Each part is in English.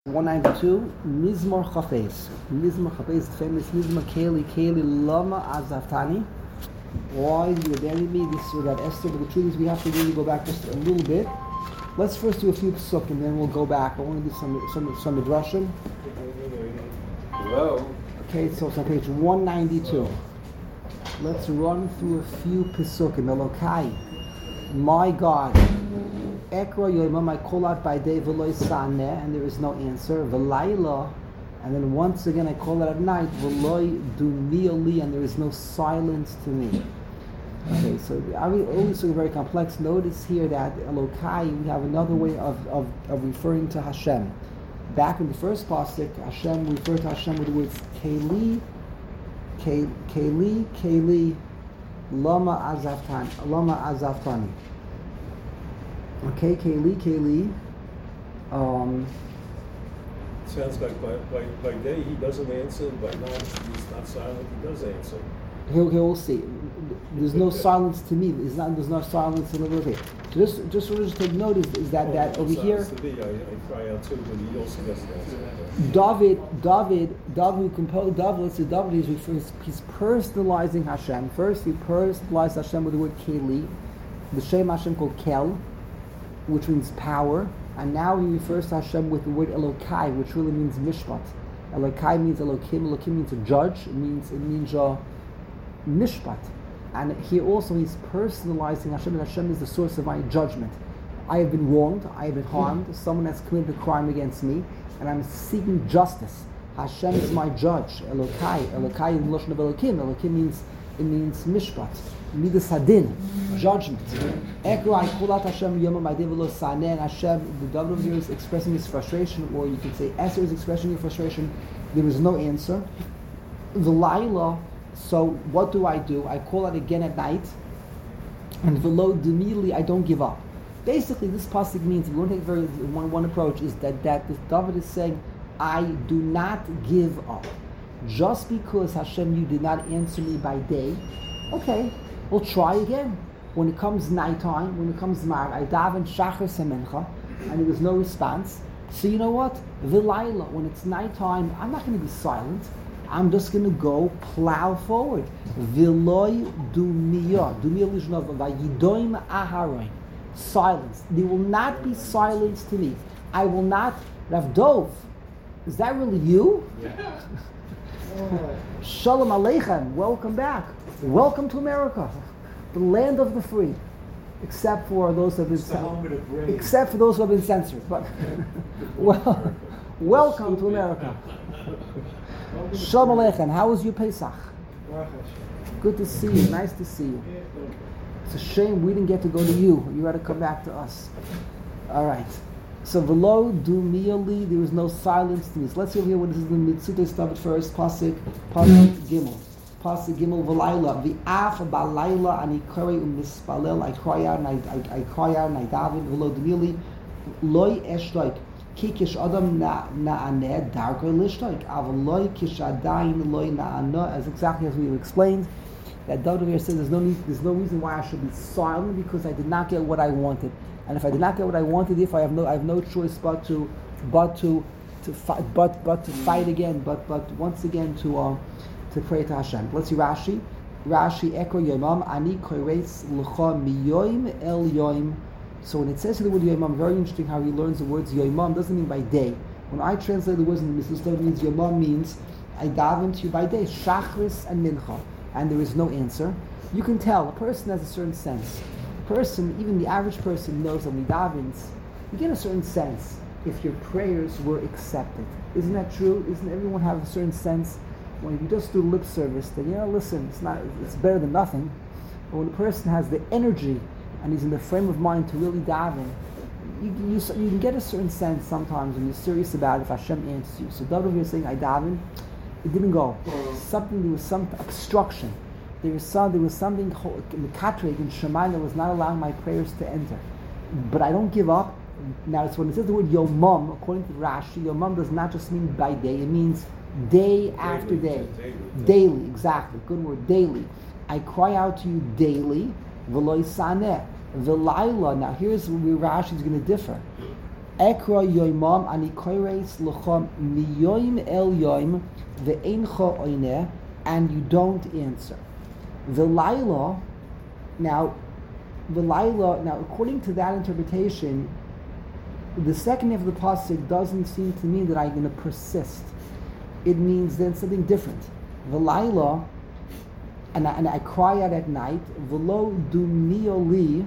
192, Mizmor Chafez. Mizmor Chafez, the famous Mizmor Keli Lama Azaftani. Why you abandoned me? This is that Esther, but the truth is we have to really go back just a little bit. Let's first do a few psuk and then we'll go back. I want to do some midrashim. Hello. Okay, so it's on page 192. Let's run through a few psukim. Elokai, my God. Ekra Yoimam, I call out by day, V'loi Saneh, and there is no answer. V'layla, and then once again I call out at night, V'loi Dumiali, and there is no silence to me. Okay, so always very complex. Notice here that Elokai, we have another way of referring to Hashem. Back in the first pasuk, Hashem referred to Hashem with the words Keli, Lama Azaftani. Okay, Keli. Sounds like by day he doesn't answer, by night he's not silent, he does answer. Here we'll see. There's no silence to me. There's no silence to me. So just take note is that over here. To me, I cry out too, but he also doesn't answer. David who composed David he's personalizing Hashem. First he personalized Hashem with the word Keli, the Shem Hashem called Kel, which means power, and now he refers to Hashem with the word Elokai, which really means Mishpat. Elokai means Elokim. Elokim means a judge. It means Mishpat. And here also he's personalizing Hashem, and Hashem is the source of my judgment. I have been wronged, I have been harmed, someone has committed a crime against me, and I'm seeking justice. Hashem is my judge. Elokai is the Lashon of Elokim. Elokim means Mishpat. Midas Hadin, judgment. Ekro, I call out Hashem Yom Ma'adevelo Saneh, and Hashem, the David here is expressing his frustration, or you could say Esther is expressing your frustration. There is no answer. The Laila, so what do? I call out again at night, and Velo immediately I don't give up. Basically, this pasuk means, if you want to take one approach, is that this David is saying, I do not give up. Just because Hashem, you did not answer me by day, okay, we'll try again. When it comes nighttime, when it comes Mar, I daven Shachar Semencha, and there was no response. So you know what? V'layla, when it's nighttime, I'm not going to be silent. I'm just going to go plow forward. V'loi dumiyah. Dumiyah lishnov vayidoim aharoin. Silence. There will not be silence to me. I will not. Rav Dov, is that really you? Yeah. Shalom Aleichem. Welcome back. Welcome to America, the land of the free, except for those who have been censored. But well, welcome to America. Shalom Aleichem. How was your Pesach? Good to see you. Nice to see you. It's a shame we didn't get to go to you. You had to come back to us. All right. So v'lo dumiali, there was no silence to me. So let's see over here what this is the Mitzvah stuff first. Pasuk Gimel. Pasuk Gimel v'layla. V'af b'layla ani kari u'mispalel. I cry out and I daven v'lo dumiali. Loi eshtoik. Ki kish adam na'aneh darko lishtoik. Aval loi kish adayin loi na'aneh. As exactly as we explained. That David here says there's no reason why I should be silent because I did not get what I wanted. And if I did not get what I wanted, I have no choice but to fight again, but once again to pray to Hashem. Let's see Rashi. Ekro Yomam Ani Koires L'cha Miyoim El Yoim. So when it says the word Yomam, very interesting how he learns the words Yomam doesn't mean by day. When I translate the words in the Mishnah, it means Yomam means I daven to you by day, Shachris and Mincha, and there is no answer. You can tell a person has a certain sense. Person, even the average person knows that when he davens, you get a certain sense if your prayers were accepted. Isn't that true? Isn't everyone have a certain sense when you just do lip service that, listen, it's better than nothing. But when a person has the energy and he's in the frame of mind to really daven, you can get a certain sense sometimes when you're serious about it if Hashem answers you. So David is saying, I daven, it didn't go. There was some obstruction. There was something mekatrig in Shemayim that was not allowing my prayers to enter. But I don't give up. Now, it's when it says the word Yomam, according to Rashi, Yomam does not just mean by day, it means day after day. Daily, exactly. Good word, daily. I cry out to you daily, v'loi saneh, v'layla. Now, here's where Rashi is going to differ. Ekra yoimam ani koires lechom miyoim el yoim ve'encha oineh, and you don't answer. V'layla, now, according to that interpretation, the second half of the pasuk doesn't seem to mean that I'm going to persist. It means then something different. V'layla, and I cry out at night. V'lo dumioli.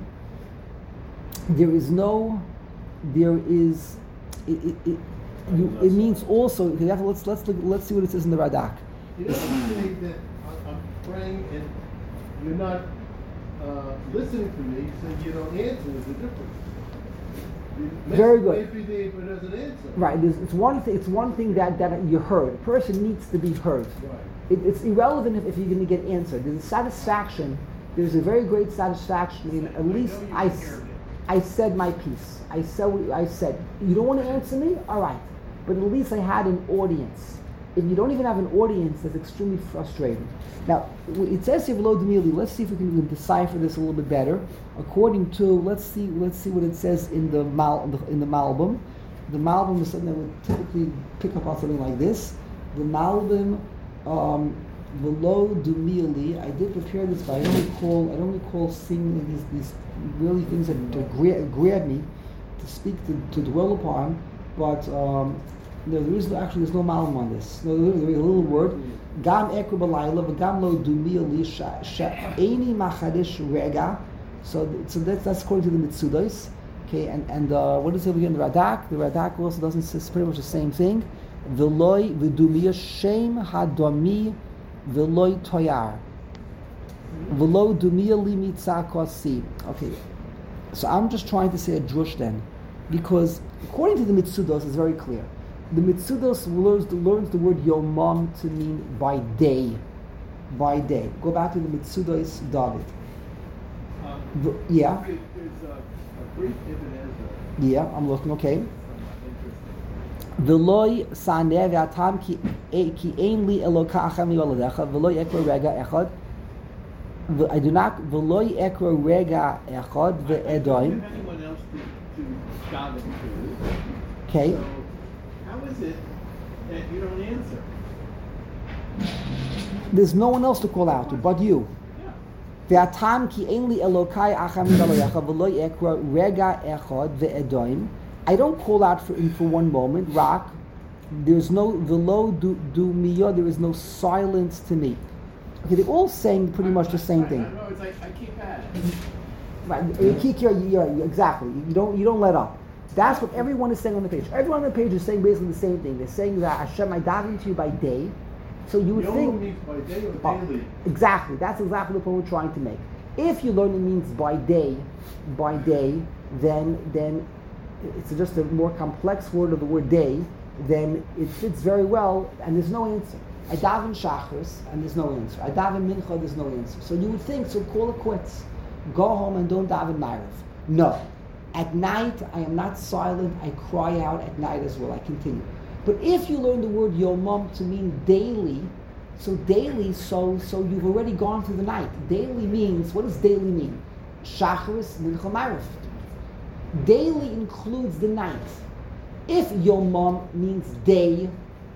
It means also. Let's see what it says in the Radak. You don't say that I'm praying and you're not listening to me, so you don't answer. There's a difference. Very good. Every day, but doesn't answer. Right. It's one thing that you heard. A person needs to be heard. Right. It's irrelevant if you're going to get answered. There's a satisfaction. There's a very great satisfaction in at least I said my piece. I said. You don't want to answer me? All right. But at least I had an audience. If you don't even have an audience, that's extremely frustrating. Now, it says here, let's see if we can decipher this a little bit better. According to, let's see what it says in the Malbim. The Malbim is something that would typically pick up on something like this. The Malbim, Velo Dumili. I did prepare this, but I don't recall seeing these really things that grab me to speak to dwell upon. But there's no malum on this. No, there's a little word. Gam ekru b'layla, v'gam lo dumili she'eni machadish rega. So that's according to the Mitzudos. Okay, and what is it again? The Radak. The Radak also doesn't say pretty much the same thing. V'loi v'dumiyah shem hadomi v'loi toyar. V'lo dumiyah li mitzah kosi. Okay, so I'm just trying to say a drush then, because according to the Mitzudos, it's very clear. The Mitzudos learns the word yomam to mean by day. By day. Go back to the Mitzudos, David. Yeah. There's a brief Ibn Ezra. Yeah, I'm looking, okay. V'loi saneh v'atam ki ein li eloka acham yoladecha v'loi ekra rega echad. I do not v'loi ekra rega echad ve'edoim. Anyone else to daven to? Okay. So how is it that you don't answer? There's no one else to call out to but you. Ve'atam ki ein li elokai acham yoladecha v'loi ekra rega echad ve'edoim. I don't call out for one moment. Rak, there's no velo du miyo. There is no silence to me. Okay, they're all saying pretty much the same thing. No, it's like I keep at it. Right, exactly. You don't let up. That's what everyone is saying on the page. Everyone on the page is saying basically the same thing. They're saying that Hashem, I daven to you by day. So you would think means by day or daily. Exactly. That's exactly the point we're trying to make. If you learn it means by day, then it's just a more complex word of the word day, then it fits very well, and there's no answer. I daven Shachris, and there's no answer. I daven Mincha, there's no answer. So you would think, so call it quits. Go home and don't daven Ma'ariv. No. At night, I am not silent. I cry out at night as well. I continue. But if you learn the word Yomam to mean daily, so you've already gone through the night. Daily means, what does daily mean? Shachris, Mincha, Ma'ariv. Daily includes the night. If Yomam means day,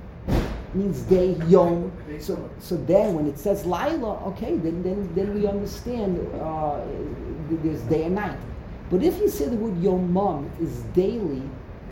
Yom. So then when it says Laila, okay, then we understand there's day and night. But if you say the word Yomam is daily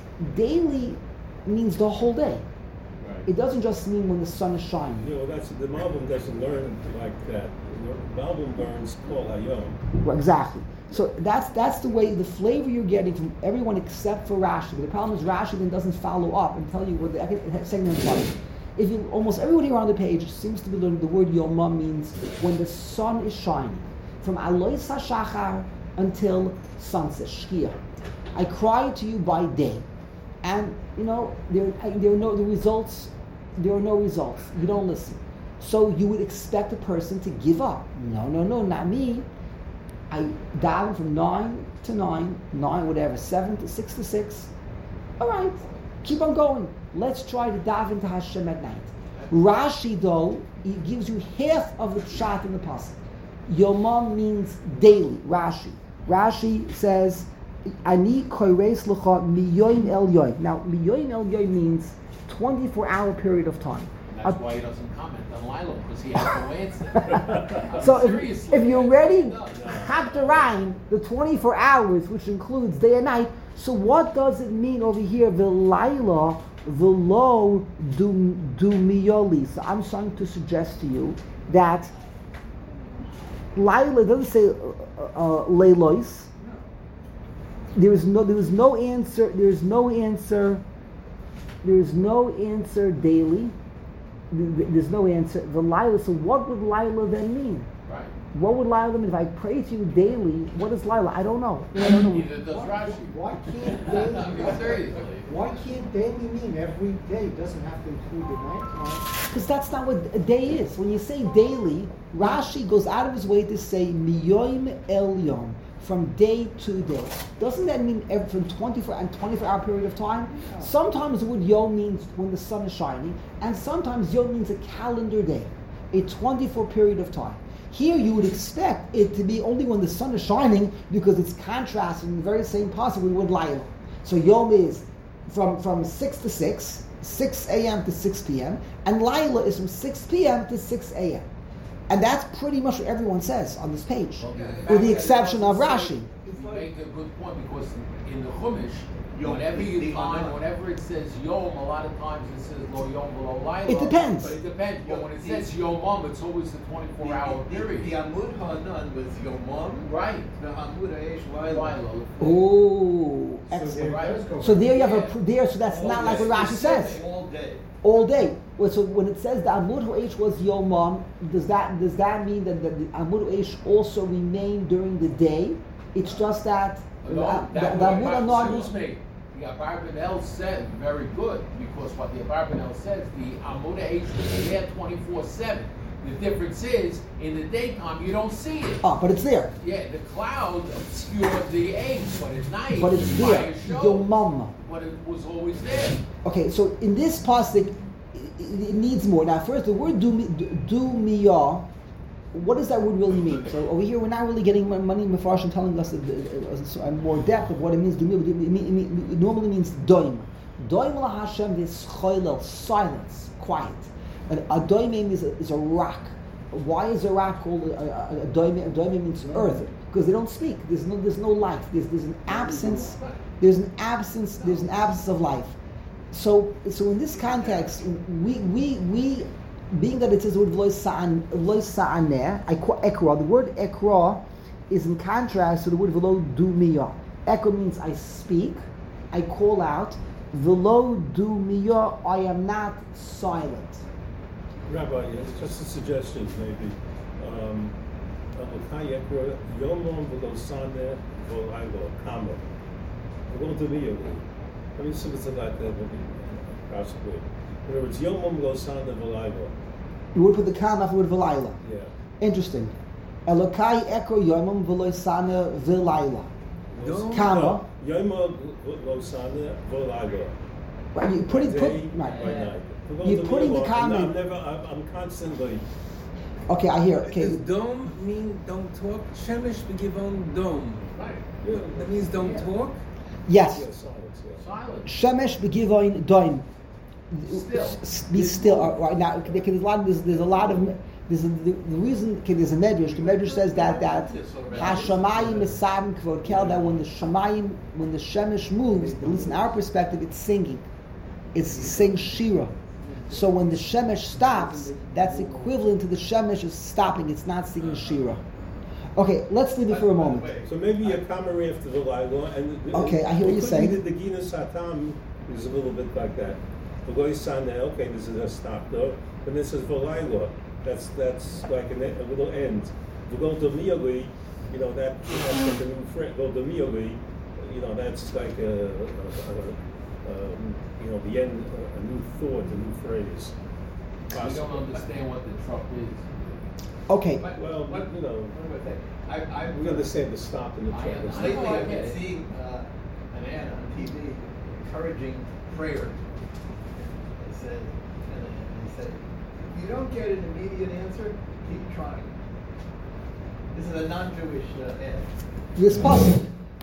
means the whole day. Right. It doesn't just mean when the sun is shining. That's the Malbim doesn't learn like that. The Malbim learns Kol Hayom. Well, exactly. So that's the way, the flavor you're getting from everyone except for Rashi. But the problem is Rashi then doesn't follow up and tell you what the segment is like. If you, almost everybody around the page seems to be learning the word Yomam means when the sun is shining. From Alois HaShachar until sunset, Shkia. I cry to you by day. And, there are no results. There are no results. You don't listen. So you would expect a person to give up. No, not me. I daven from 9 to 9, whatever, 7 to 6 to 6. All right, keep on going. Let's try to daven to Hashem at night. Rashi, though, he gives you half of the pshat in the pasuk. Yomam means daily. Rashi says Ani koires lecha miyoim el yoim. Now, miyoim el yoim means 24-hour period of time. That's why he doesn't comment on Lila, because he has no answer. So if you already have to rhyme the 24 hours, which includes day and night, so what does it mean over here? The Laila, the lo du miyoli. So I'm trying to suggest to you that Laila doesn't say leilois. There is no answer. There is no answer daily. There's no answer. The Laila. So what would Laila then mean? Right. What would Laila mean? If I pray to you daily, what is Laila? I don't know. Neither does Rashi. Why can't daily? I mean, seriously. Why can't daily mean every day? It doesn't have to include the night time. Because that's not what a day is. When you say daily, Rashi goes out of his way to say miyoim el yom, from day to day. Doesn't that mean from 24-hour period of time? No. Sometimes the word yom means when the sun is shining, and sometimes yom means a calendar day, a 24 period of time. Here you would expect it to be only when the sun is shining, because it's contrasting in the very same possible with Laila. So yom is from 6 to 6, 6 a.m. to 6 p.m., and Laila is from 6 p.m. to 6 a.m. And that's pretty much what everyone says on this page, with the exception of Rashi. You make a good point, because in the Chumash, whenever you find, whenever it says Yom, a lot of times it says Lo Yom V'Lo Laila. It depends. But it depends. But when it says Yomam, it's always the 24-hour period. The Amud Hanan was Yomam. Right. The Amud Ha'esh Laila. Oh, excellent. So there you have so that's not like what Rashi says. All day. All day. Well, so when it says the Amud Ha'esh was Yomam, does that mean that the Amud Ha'esh also remained during the day? It's just that the Amud Hanan. Excuse me. The Abarbanel said very good, because what the Abarbanel says, the Amud Ha'esh is there 24/7. The difference is, in the daytime you don't see it. Oh, but it's there. Yeah, the cloud obscured the eggs, but at night, But it's there. Yomam. But it was always there. Okay, so in this pasuk, it needs more. Now, first, the word du miyah, what does that word really mean? So over here, we're not really getting money Mefarshim telling us more depth of what it means. It normally means doim. Doim la Hashem is choilel, silence, quiet. And a doimim is a rock. Why is a rock called a doimim? A doimim means earth, because they don't speak. There's no life. There's an absence. There's an absence of life. So in this context, we being that it says the word v'lo sa'aneh, ekra. The word ekra is in contrast to the word v'lo dumiyah. Ekra means I speak, I call out. V'lo dumiyah, I am not silent. Rabbi, just a suggestion, maybe. Yomam v'lo saneh v'laylo, comma. V'lo dumiyah. Let me see what's like that, maybe, possibly. In other words, Yomam v'lo saneh v'laylo. You would put the comma after the word v'layla. Yeah. Interesting. Elokai ekro yomam v'lo saneh v'layla. Comma. Yomam v'lo saneh v'laylo. Right, you put Day right. by night. You're putting the comment. I'm constantly. Okay, I hear. Okay. Does dom mean don't talk? Shemesh begivon dom. Right. Yeah. That means don't talk? Yes. Yeah, silence, yeah. Silent. Shemesh begivoin doim. Still. Be still. Right now, there's a lot of. The reason. Okay, there's a medrash. The medrash says that Hashamayim misabim kvod kel, that when the shemesh moves, at least in our perspective, it's singing. It's saying shira. So when the shemesh stops, that's equivalent to the shemesh is stopping. It's not singing shira. Okay, let's leave it for a moment. So maybe a commentary after the Laila, and Okay, I hear what you're saying. The Gina Satam is a little bit like that. The Goy Saneh, okay, this is a stop though, and this is V'Laila. That's like a little end. The Gol Domiyali, that's like a new phrase. Gol Domiyali, that's like the end, a new thought, a new phrase. We don't understand what the truck is. Okay. Well, we I understand the stop and the I track. understand. lately I've get been it. seeing an ad on TV encouraging prayer. They said, if you don't get an immediate answer, keep trying. This is a non-Jewish ad. This pasuk.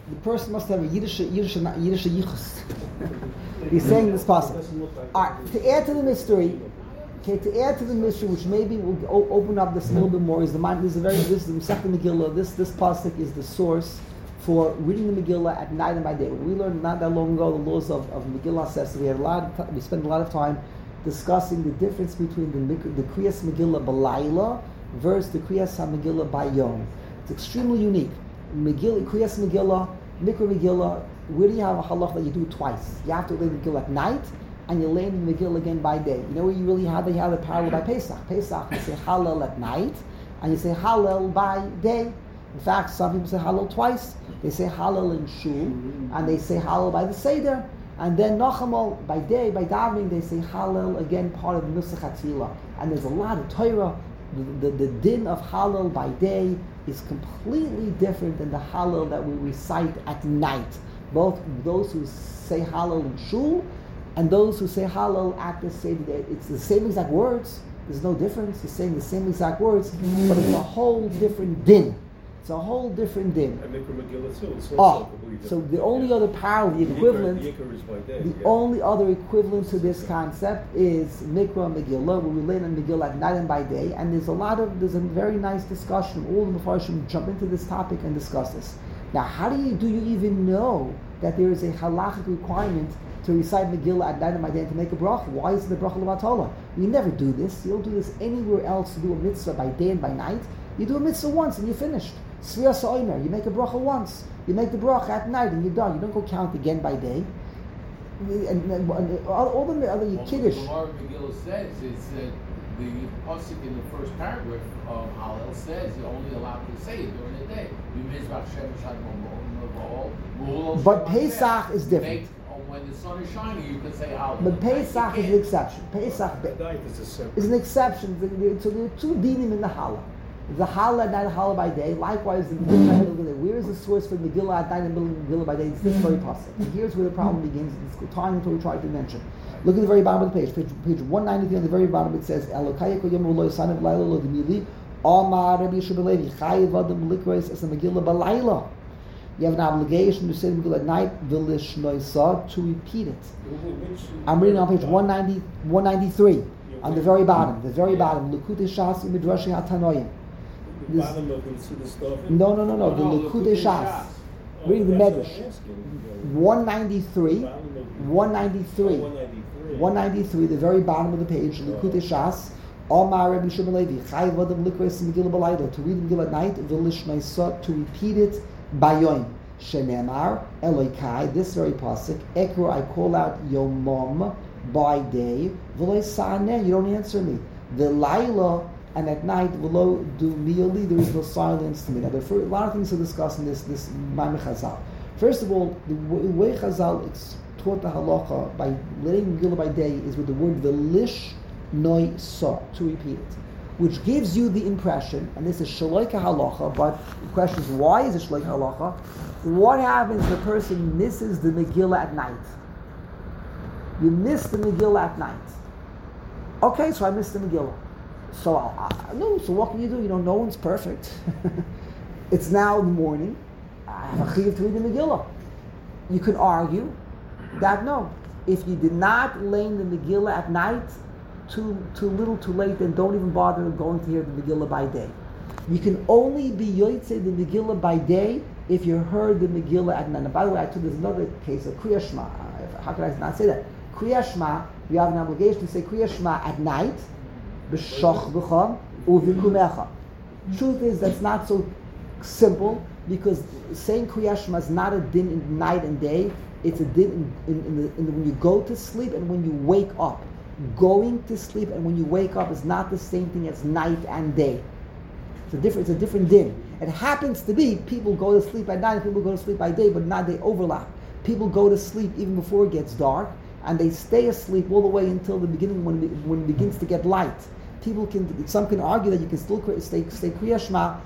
the person must have a Yiddish yichus. He's saying this passage. All right, to add to the mystery, which maybe will open up this a little bit more, is the Masechta Megillah. This pasuk is the source for reading the Megillah at night and by day. We learned not that long ago the laws of Megillah says we spent a lot of time discussing the difference between the Kriyas Megillah B'layla versus the Kriyas HaMegillah Bayom. It's extremely unique. Kriyas Megillah, Mikra Megillah, where do you have a halach that you do twice? You have to lay the Megillah at night, and you lay the Megillah again by day. You know where you really have the parallel by Pesach. Pesach, you say Hallel at night, and you say Hallel by day. In fact, some people say Hallel twice. They say Hallel in Shul, and they say Hallel by the Seder. And then Nachamol, by day, by davening, they say Hallel, again, part of the Nusach HaTfilah. And there's a lot of Torah. The din of Hallel by day is completely different than the Hallel that we recite at night. Both those who say Hallel in Shul and those who say Hallel at the Seder. It's the same exact words. There's no difference. He's saying the same exact words, but it's a whole different din. It's a whole different din. And Mikra Megillah too. It's also completely different. So the only other parallel, the equivalent, the only other equivalent to this concept is Mikra Megillah, where we learn on Megillah at night and by day. And there's a very nice discussion. All the Mefarshim jump into this topic and discuss this. Now, how do you even know that there is a halachic requirement to recite Megillah at night and by day and to make a bracha? Why is it the bracha l'vatala? We never do this. You don't do this anywhere else to do a mitzvah by day and by night. You do a mitzvah once and you're finished. Sriya Sa'omer, you make a bracha once. You make the bracha at night and you're done. You don't go count again by day. And all the other Kiddush. What the Gemara Megillah says is that the pasuk in the first paragraph of Hallel says you're only allowed to say it during the day. But Pesach is different. When the sun is shining, you can say Hallel. But Pesach is an exception. Pesach is an exception. So there are two dinim in the Hallel. The Hallel at night, Hallel by day. Likewise, the Megillah. Where is the source for Megillah at night and Megillah by day? It's this very pasuk. And here's where the problem begins. It's tying into what we tried to mention. Look at the very bottom of the page 193 on the very bottom. It says, "Elokaya kol yom lo yisanav layla lo demili." Amar Rabbi Yeshua ben Levi, Chayiv adam likros as a Megillah balayla. You have an obligation to say the Megillah at night, v'lish noisa, to repeat it. I'm reading on page 193 on the very bottom. Likutei Shas u'midrashei HaTanoim. Bottom of the stuff. No. The Likutei Shas. Reading the Medrash. 193, the very bottom of the page, Likutei Shas. Omar Rabbi Yeshua ben Levi, Chayiv adam likros Megillah balayla, to read the Megillah at night, v'lish noisa, to repeat it Bayoim. Shenemar Elokai, this very pasuk, Ekro, I call out Yomom by day, V'lo Saneh, you don't answer me. The Laila, and at night, V'lo du mioli, there is no silence to me. Now, there are a lot of things to discuss in this Maimon Chazal. First of all, the way Chazal taught the halacha by letting Megillah by day is with the word V'lish Noi Sa, to repeat it, which gives you the impression, and this is Shaloika Halacha, but the question is, why is it Shaloika Halacha? What happens if the person misses the Megillah at night? You miss the Megillah at night. Okay, so I missed the Megillah. So so what can you do? No one's perfect. It's now in the morning. I have a chiyuv to read the Megillah. You can argue that no. If you did not lay in the Megillah at night, too little, too late, then don't even bother going to hear the Megillah by day. You can only be yotzei the Megillah by day if you heard the Megillah at night. And by the way, there's another case of Kriya Shema. How could I not say that? Kriya Shema, you have an obligation to say Kriya Shema at night, b'shochvecha u'v'kumecha. Truth is, that's not so simple, because saying Kriya Shema is not a din in night and day. It's a din in when you go to sleep and when you wake up. Going to sleep and when you wake up is not the same thing as night and day. It's a different din. It happens to be people go to sleep at night and people go to sleep by day, but not they overlap. People go to sleep even before it gets dark, and they stay asleep all the way until the beginning when it begins to get light. Some can argue that you can still stay Kriya Shema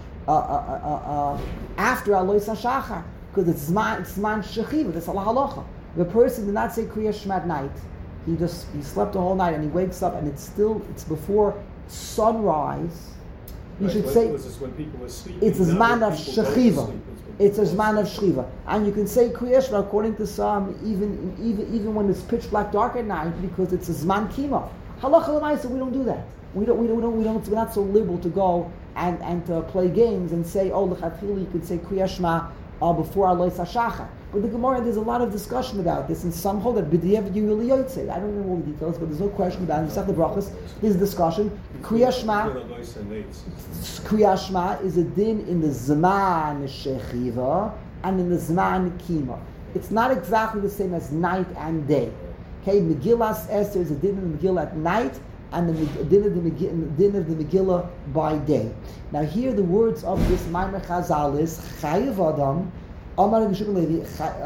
after Alois HaShachar, because it's Zman Shechiva, that's Allah Halacha. If a person did not say Kriya Shema at night, he slept the whole night and he wakes up and it's before sunrise, You Right, should what say was this when people were sleeping? it's a Now zman when of people go to shechiva. sleep, It's a zman of shchiva, and you can say Kriya Shema according to some even when it's pitch black dark at night because it's a zman kima. Halacha l'maisa, we don't do that. We're not so liberal to go and to play games and say, oh, l'chatchila you could say Kriya Shema before Alois HaShachar. But the Gemara, there's a lot of discussion about this, and some hold that b'diavad you really yotze. I don't know all the details, but there's no question about it. In the Brachos, there's a discussion. Kriya Shema is a din in the Zman Shechiva and in the Zman Kima. It's not exactly the same as night and day. Okay, Megillas Esther is a din in the Megillah at night, and the din of the Megillah by day. Now here the words of this Maimer Chazal is Chayiv Adam, Amar Rishon Levi,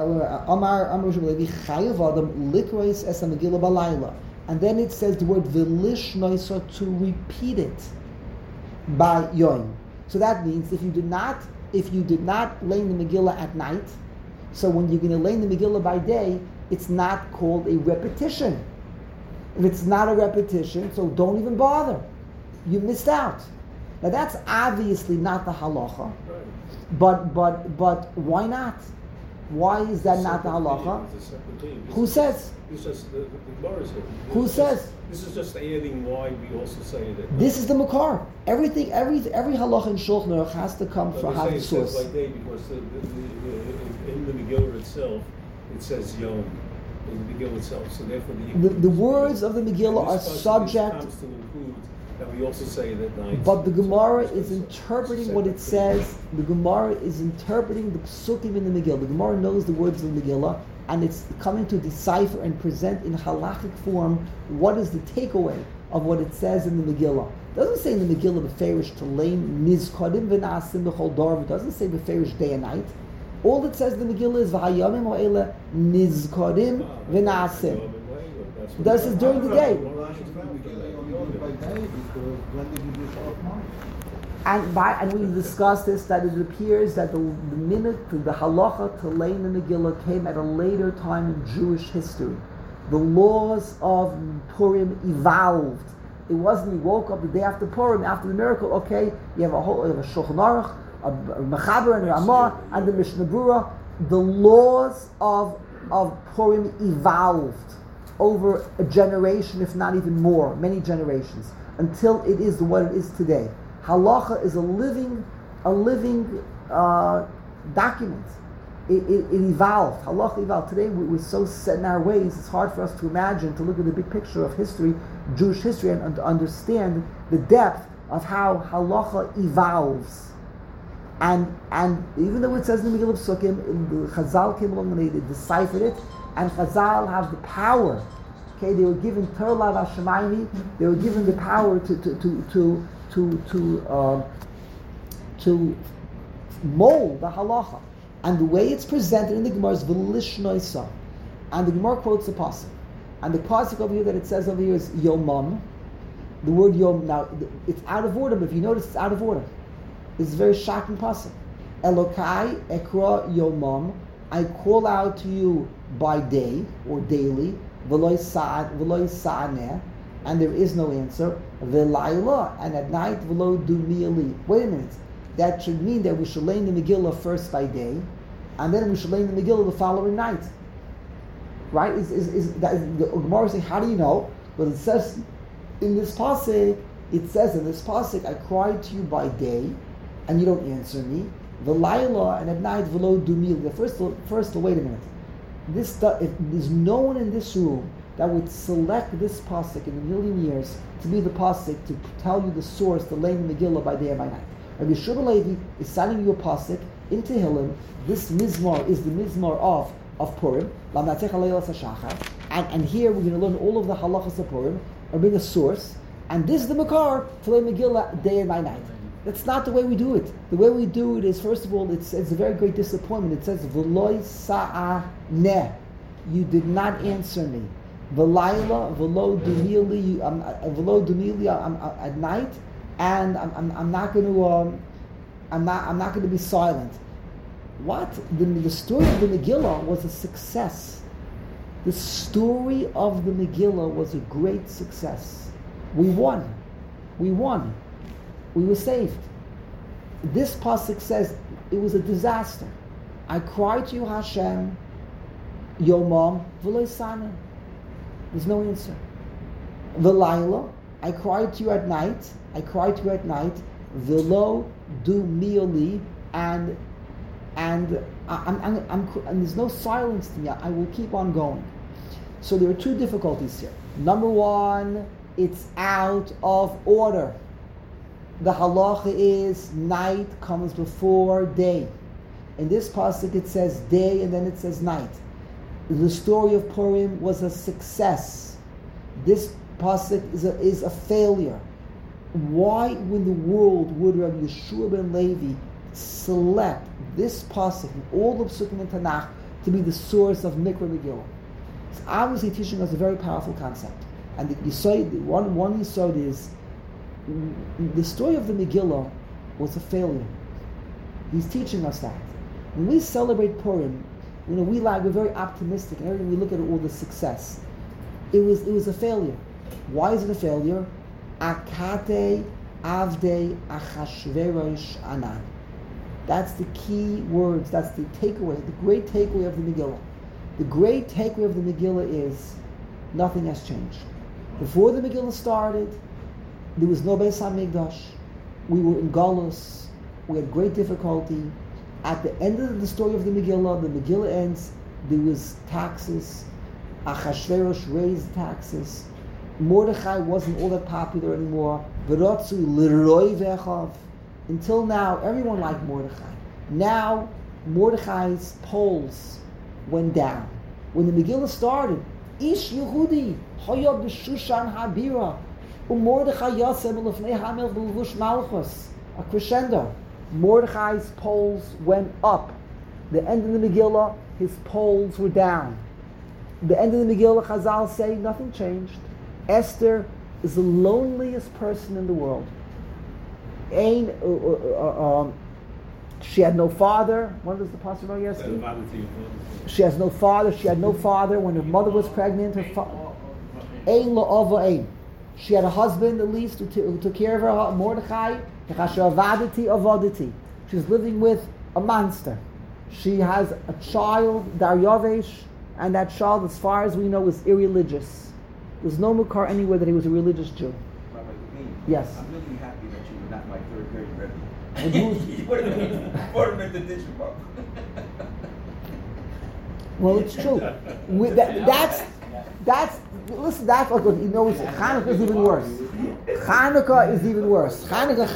Chayiv Adam Likrois Es HaMegillah Balayla, and then it says the word V'lish Noisa to repeat it by Yom. So that means if you did not lay in the Megillah at night, so when you're going to lay in the Megillah by day, it's not called a repetition. If it's not a repetition, so don't even bother. You missed out. Now that's obviously not the halacha, but why not? Why is that not the halacha? Who says? It's just the Gemara said. Who says? This is just adding why we also say that. This is the makar. Every halacha in Shulchan Aruch has to come from how the source. Like day because in the Megillah itself it says Yom in the Megillah itself. So therefore the words of the Megillah are subject. And we also say that night. But the Gemara is interpreting what it says. The Gemara is interpreting the psukim in the Megillah. The Gemara knows the words of the Megillah, and it's coming to decipher and present in halachic form what is the takeaway of what it says in the Megillah. It doesn't say in the Megillah beferish to lane nizkodim v'nasim b'chol dar. It doesn't say beferish day and night. All it says in the Megillah is v'hayamim ha'ele nizkodim v'nasim. This is during the day. And we discussed this, that it appears that the minute the halacha to lay in the Megillah came at a later time in Jewish history. The laws of Purim evolved. It wasn't you woke up the day after Purim, after the miracle, okay, you have a Shulchan Aruch, a Mechaber and Ramah, and the Mishnah Berurah. The laws of Purim evolved over a generation, if not even more, many generations, until it is what it is today. Halacha is a living document. It evolved. Halacha evolved. Today we're so set in our ways, it's hard for us to imagine, to look at the big picture of history, Jewish history, and to understand the depth of how halacha evolves. And even though it says in the Megillah Psukim, the Chazal came along and they deciphered it, and Chazal have the power. Okay, they were given Torah Hashemayim. They were given the power to mold the halacha, and the way it's presented in the Gemara is v'lish noisa, and the Gemara quotes the pasuk, and the pasuk over here that it says over here is yomam. The word yom, now it's out of order, but if you notice, it's out of order. It's a very shocking pasuk. Elokai ekra yomam. I call out to you by day or daily, v'loy sa'aneh, and there is no answer. V'layla, and at night v'lo dumiali. Wait a minute. That should mean that we should lay in the Megillah first by day, and then we should lay in the Megillah the following night. Right? Is that the Gemara saying? How do you know? But it says in this pasuk. It says in this pasuk, I cried to you by day, and you don't answer me. V'layla, and at night v'lo dumiali. First, wait a minute. If there's no one in this room that would select this pasuk in a million years to be the pasuk to tell you the source to lay in the Megillah by day and by night. Rabbi Shimon Levi is sending you a pasuk in Tehillim. This mizmor is the mizmor of Purim. And here we're going to learn all of the halachas of Purim, or bring a source. And this is the makar to lay Megillah day and by night. That's not the way we do it. The way we do it is, first of all, it's a very great disappointment. It says, V'loy sa'aneh. You did not answer me. V'layla, v'lo dumili, at night, and I'm not going to be silent. What? The story of the Megillah was a success. The story of the Megillah was a great success. We won. we were saved. This pasuk says it was a disaster. I cried to you, Hashem, Yomam v'lo sana. There's no answer. V'layla, I cried to you at night. I cried to you at night. V'lo du mioli, and there's no silence to me. I will keep on going. So there are two difficulties here. Number one, it's out of order. The halacha is night comes before day. In this pasuk it says day and then it says night. The story of Purim was a success. This pasuk is a failure. Why in the world would Rabbi Yeshua ben Levi select this pasuk and all the psukim in Tanakh to be the source of Mikra Megillah? It's obviously teaching us a very powerful concept. And the Yisod, one Yisod is the story of the Megillah was a failure. He's teaching us that. When we celebrate Purim, we're very optimistic and everything. We look at all the success. It was a failure. Why is it a failure? Akate avdei achashverosh anan. That's the key words. That's the takeaway. The great takeaway of the Megillah. The great takeaway of the Megillah is nothing has changed. Before the Megillah started, there was no Beis HaMikdash. We were in Galus. We had great difficulty. At the end of the story of the Megillah ends. There was taxes. Achashverosh raised taxes. Mordechai wasn't all that popular anymore. V'rotzu l'roi v'echav. Until now, everyone liked Mordechai. Now, Mordechai's polls went down. When the Megillah started, Ish Yehudi Hayab b'Shushan Habira u'Mordechai Yasem l'fnei Hamelch b'levush Malchus. A crescendo. Mordechai's polls went up. The end of the Megillah, his polls were down. The end of the Megillah, Chazal say nothing changed. Esther is the loneliest person in the world. She had no father. What does the pasuk know yesterday? She has no father. She had no father when her mother was pregnant. Ein lo ein. She had a husband at least who took care of her. Mordechai. She's living with a monster. She has a child, Daryavesh, and that child, as far as we know, is irreligious. There's no makar anywhere that he was a religious Jew. Rabbi Levine, yes. I'm really happy that you were not my third grade Rebbe. And You would have been the dish book. Well, it's true. That's listen. That's like Hanukkah is even worse. Hanukkah is even worse. Hanukkah,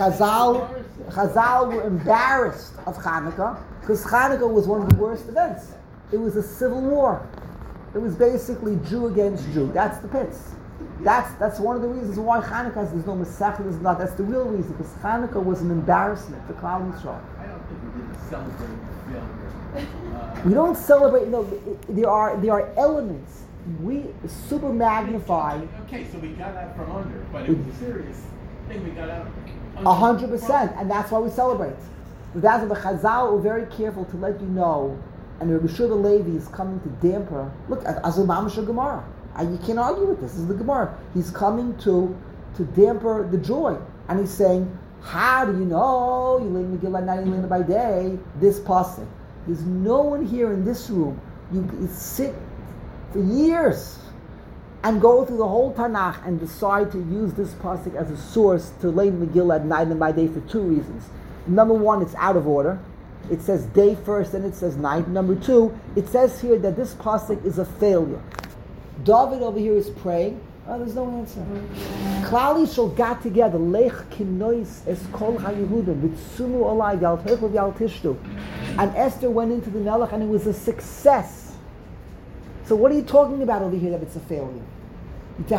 Chazal were embarrassed of Hanukkah because Hanukkah was one of the worst events. It was a civil war. It was basically Jew against Jew. That's the pits. That's one of the reasons why Hanukkah there's no Masechah. There's not. That's the real reason because Hanukkah was an embarrassment for Klal Yisrael. I don't think we didn't celebrate the failure. We don't celebrate. There are elements. We super magnify. Okay, so we got out from under, but it was a serious thing. We got out 100%, and that's why we celebrate. That's why the Chazal were very careful to let you know. And Rabbi Yeshua ben Levi is coming to damper. Look, Azul Mamash Gemara. You can't argue with this. This is the Gemara. He's coming to damper the joy, and he's saying, "How do you know you learn Megillah at night and learn it by day?" This pasuk. There's no one here in this room. You sit for years and go through the whole Tanakh and decide to use this pasuk as a source to learn Megillah at night and by day for two reasons. Number one, it's out of order. It says day first, and it says night. Number two, it says here that this pasuk is a failure. David over here is praying. Oh, there's no answer. Klal Yisrael got together. Lech kinois es kol haYehudim v'tzumu olai v'al teichu v'al tishtu. And Esther went into the Melech, and it was a success. So what are you talking about over here that it's a failure? The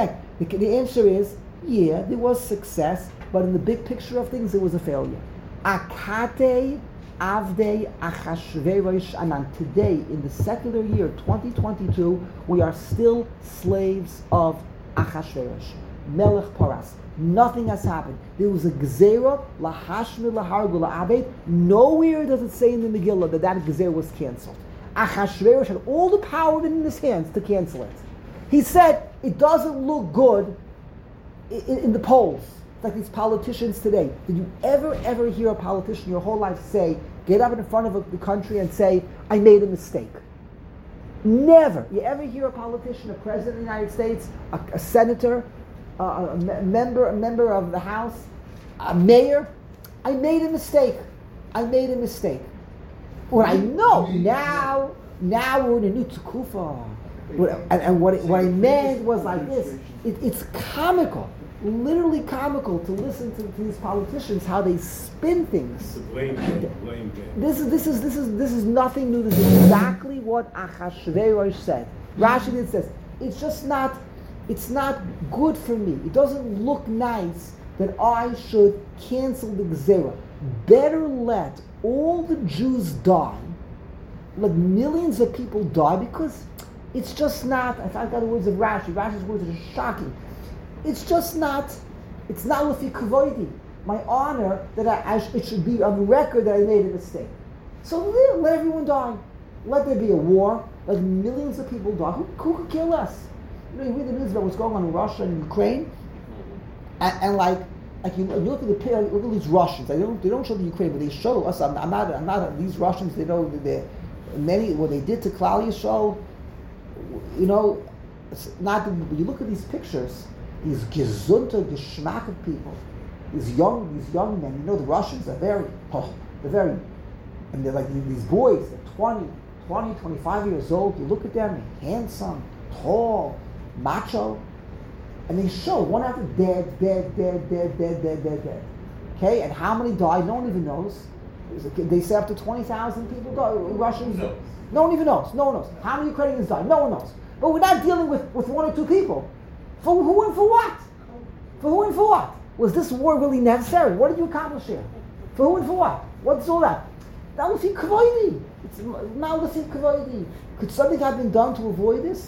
answer is, yeah, there was success, but in the big picture of things, it was a failure. Akate avdei achashverosh anan. Today, in the secular year 2022, we are still slaves of Achashverosh, Melech Paras. Nothing has happened. There was a gzera lahashmir lahargu la'abed. Nowhere does it say in the Megillah that gzera was canceled. Achashverosh had all the power in his hands to cancel it. He said it doesn't look good in the polls It's like these politicians today. Did you ever hear a politician your whole life get up in front of the country and say, I made a mistake? Never. You ever hear a politician, a president of the United States, a senator, a member of the House, a mayor, I made a mistake. What I know now we're in a new tekufa. And what I meant was like this. It's comical, literally comical to listen to these politicians, how they spin things. The blame game. This is nothing new. This is exactly what Achashverosh said. Rashi did says, it's not good for me. It doesn't look nice that I should cancel the Gzera. Better let all the Jews die, let millions of people die, because it's just not, I got the words of Rashi. Rashi's words are shocking. It's not Lefi Kavoidi, my honor, that it should be on record that I made a mistake. So let everyone die. Let there be a war. Let millions of people die. Who could care less? You read the news about what's going on in Russia and Ukraine, and you look at look at these Russians. They don't show the Ukraine, but they show us. I'm not. These Russians, they know that what they did to Klal Yisrael. You know, it's not. You look at these pictures. These gesunte, geschmacked people. These young men. You know, the Russians are very, and they're like these boys. They're 20, 25 years old. You look at them, they're handsome, tall, macho. And they show one after dead. Okay, and how many died? No one even knows. They say up to 20,000 people died. Russians. No one even knows. No one knows. How many Ukrainians died? No one knows. But we're not dealing with one or two people. For who and for what? For who and for what? Was this war really necessary? What did you accomplish here? For who and for what? What's all that? That was in Kavoidi. It's not within Kavoidi. Could something have been done to avoid this?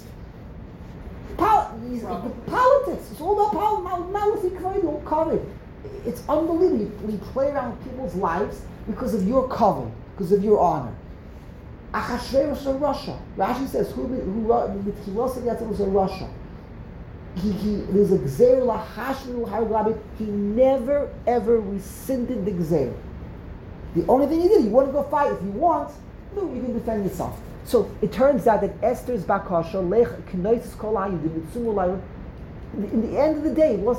Politics. It's all about not within Kavoidi. All covered. It's unbelievable. You play around with people's lives because of your cover, because of your honor. Achashverosh in Russia. Rashi says who was in Russia. There's a gzeira lahashminu haraglabi. He never ever rescinded the gzeira. The only thing he did, you want to go fight. If you want, no, you can defend yourself. So it turns out that Esther's bakasha lech k'noitzes kol hayudim mitzumu layim. In the end of the day, it was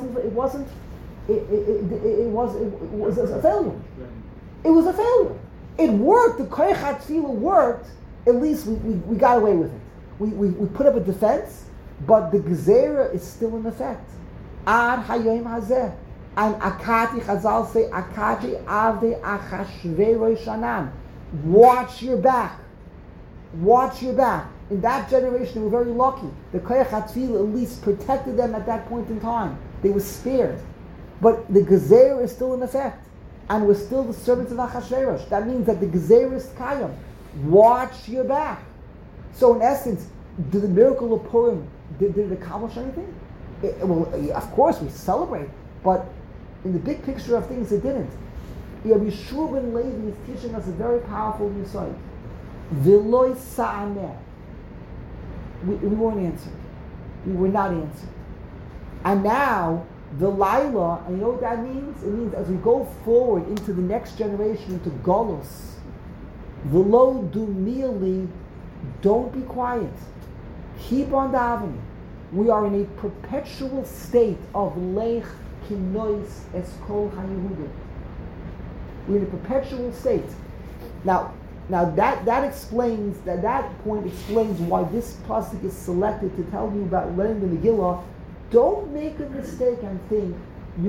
a failure. It was a failure. It worked. The koyach hatfilah worked. At least we got away with it. We put up a defense. But the Gezerah is still in effect. Ad hayoim hazeh. And Akati Chazal say, Akati avde Achashverosh shanan. Watch your back. Watch your back. In that generation, they were very lucky. The Koyach HaTfilah at least protected them at that point in time. They were spared. But the Gezerah is still in effect. And we're still the servants of Achashverosh. That means that the Gezerah is Kayam. Watch your back. So in essence, did the miracle of Purim, did it accomplish anything? Of course we celebrate, but in the big picture of things, it didn't. Rabbi Yeshua ben Levi is teaching us a very powerful insight. V'loi sa'aneh. We weren't answered. We were not answered. And now, the Laila, and you know what that means? It means as we go forward into the next generation, into Golos, v'lo dumili, don't be quiet. Keep on davening. We are in a perpetual state of lech kinois eskol haYehudim. We're in a perpetual state. Now that explains that point explains why this pasuk is selected to tell you about learning the Megillah. Don't make a mistake and think you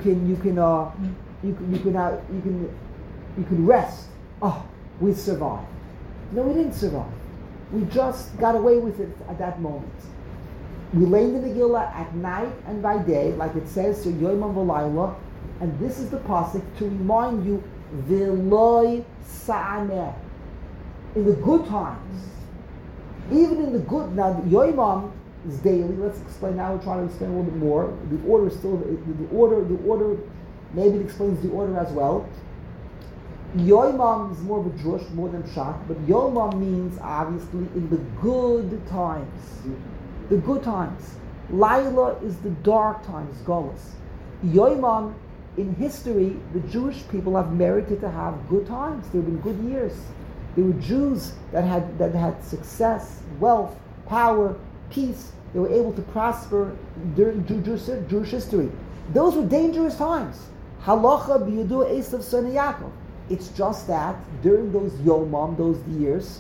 can rest. Oh, we survived. No, we didn't survive. We just got away with it at that moment. We learned the Megillah at night and by day, like it says, so Yom V'Layla, and this is the pasuk to remind you, V'loi sa'aneh. In the good times, even in the good, now Yom is daily. Let's explain now. We're trying to explain a little bit more. The order is still the order. Maybe it explains the order as well. Yom is more of a drush, more than pshat, but Yom means obviously in the good times. The good times. Laila is the dark times, Golos. Yoimam, in history, the Jewish people have merited to have good times. There have been good years. There were Jews that had success, wealth, power, peace. They were able to prosper during Jewish history. Those were dangerous times. Halacha b'yudu Esav son of Yaakov. It's just that during those Yomam, those years,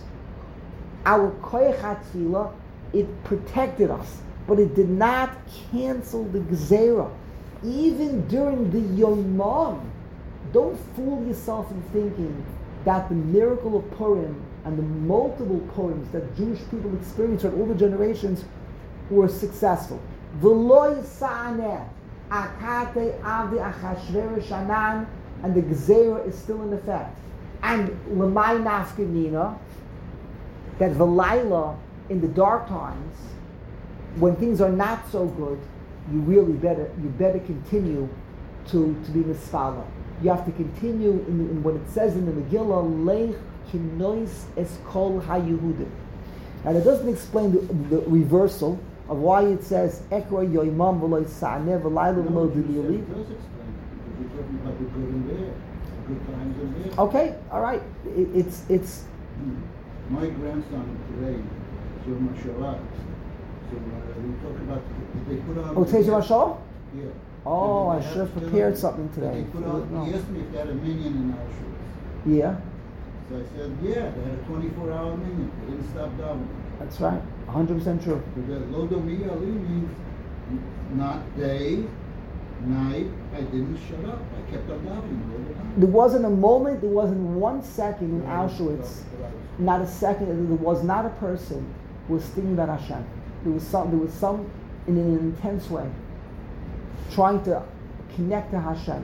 our koyach hatfilah, it protected us, but it did not cancel the gezerah. Even during the Yomam, don't fool yourself in thinking that the miracle of Purim and the multiple Purims that Jewish people experienced throughout all the generations were successful. V'lo yisa'aneh akate avdi achashverosh anan, and the gezerah is still in effect. And l'may nafkanina, that v'layla, in the dark times, when things are not so good, you better continue to be mispala. You have to continue in what it says in the Megillah, Leich kinois es kol ha-Yehudim. Now that doesn't explain the reversal of why it says Ekra yoimam v'lo yisa'aneh v'layla v'lo dilili. It does explain it, because we're talking about the good and bad, the good times and bad. Okay, all right. It's. My grandson today, Yom HaShabbat, so we talk about, they put on... Oh, today's Yom HaShabbat? Yeah. Oh, I should have prepared something today. They put on, he asked me if they had a minyan in our shul. Yeah. So I said, yeah, they had a 24-hour minyan. They didn't stop davening. That's right. 100% true. Because Lo Domi Ali means not day, night. I didn't shut up. I kept on davening all the time. There wasn't a moment, there wasn't 1 second in Auschwitz, not a second, there was not a person who was thinking about Hashem. There was some in an intense way, trying to connect to Hashem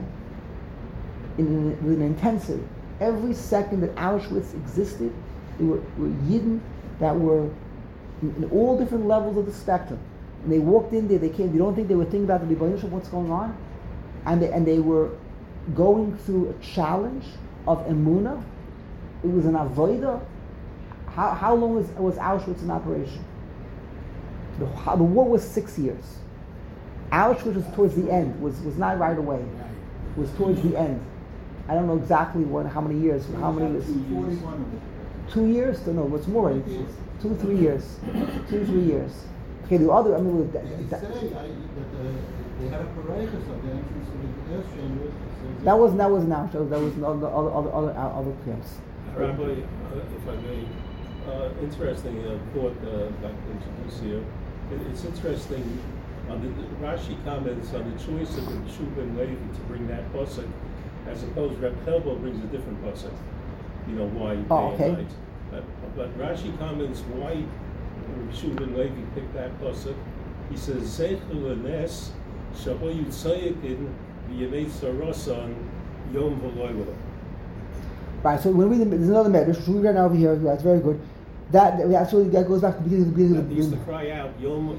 with an intensity. Every second that Auschwitz existed, there were Yidden that were in all different levels of the spectrum. And they walked in there, they came, you don't think they were thinking about the Rebbeinu Shalom, what's going on? And they were going through a challenge of emunah. It was an avodah. How long was Auschwitz in operation? The war was 6 years. Auschwitz was towards the end, was not right away. It was towards the end. I don't know exactly how many years. 41 2 years? No, what's more? 2, 3 years. 2, 3 years. Okay, the other, I mean, they say that they had a parade of the entrance to the gas chamber. That wasn't Auschwitz. That was other camps. Rabbi, if I may, interesting thought I'd like to introduce here. It's interesting. Rashi comments on the choice of the Tshuva and Levi to bring that pasuk, as opposed Reb Helbo brings a different pasuk. You know why day and night. But Rashi comments why Tshuva and Levi picked that pasuk. He says Zeichel Lenes Shabo Yitzayekin V'Yemei Sarosan Yom V'Loyla. Right. So when we read, there's another medrash which we read over here. That's very good. That goes back to the beginning of the. They used to cry out Yom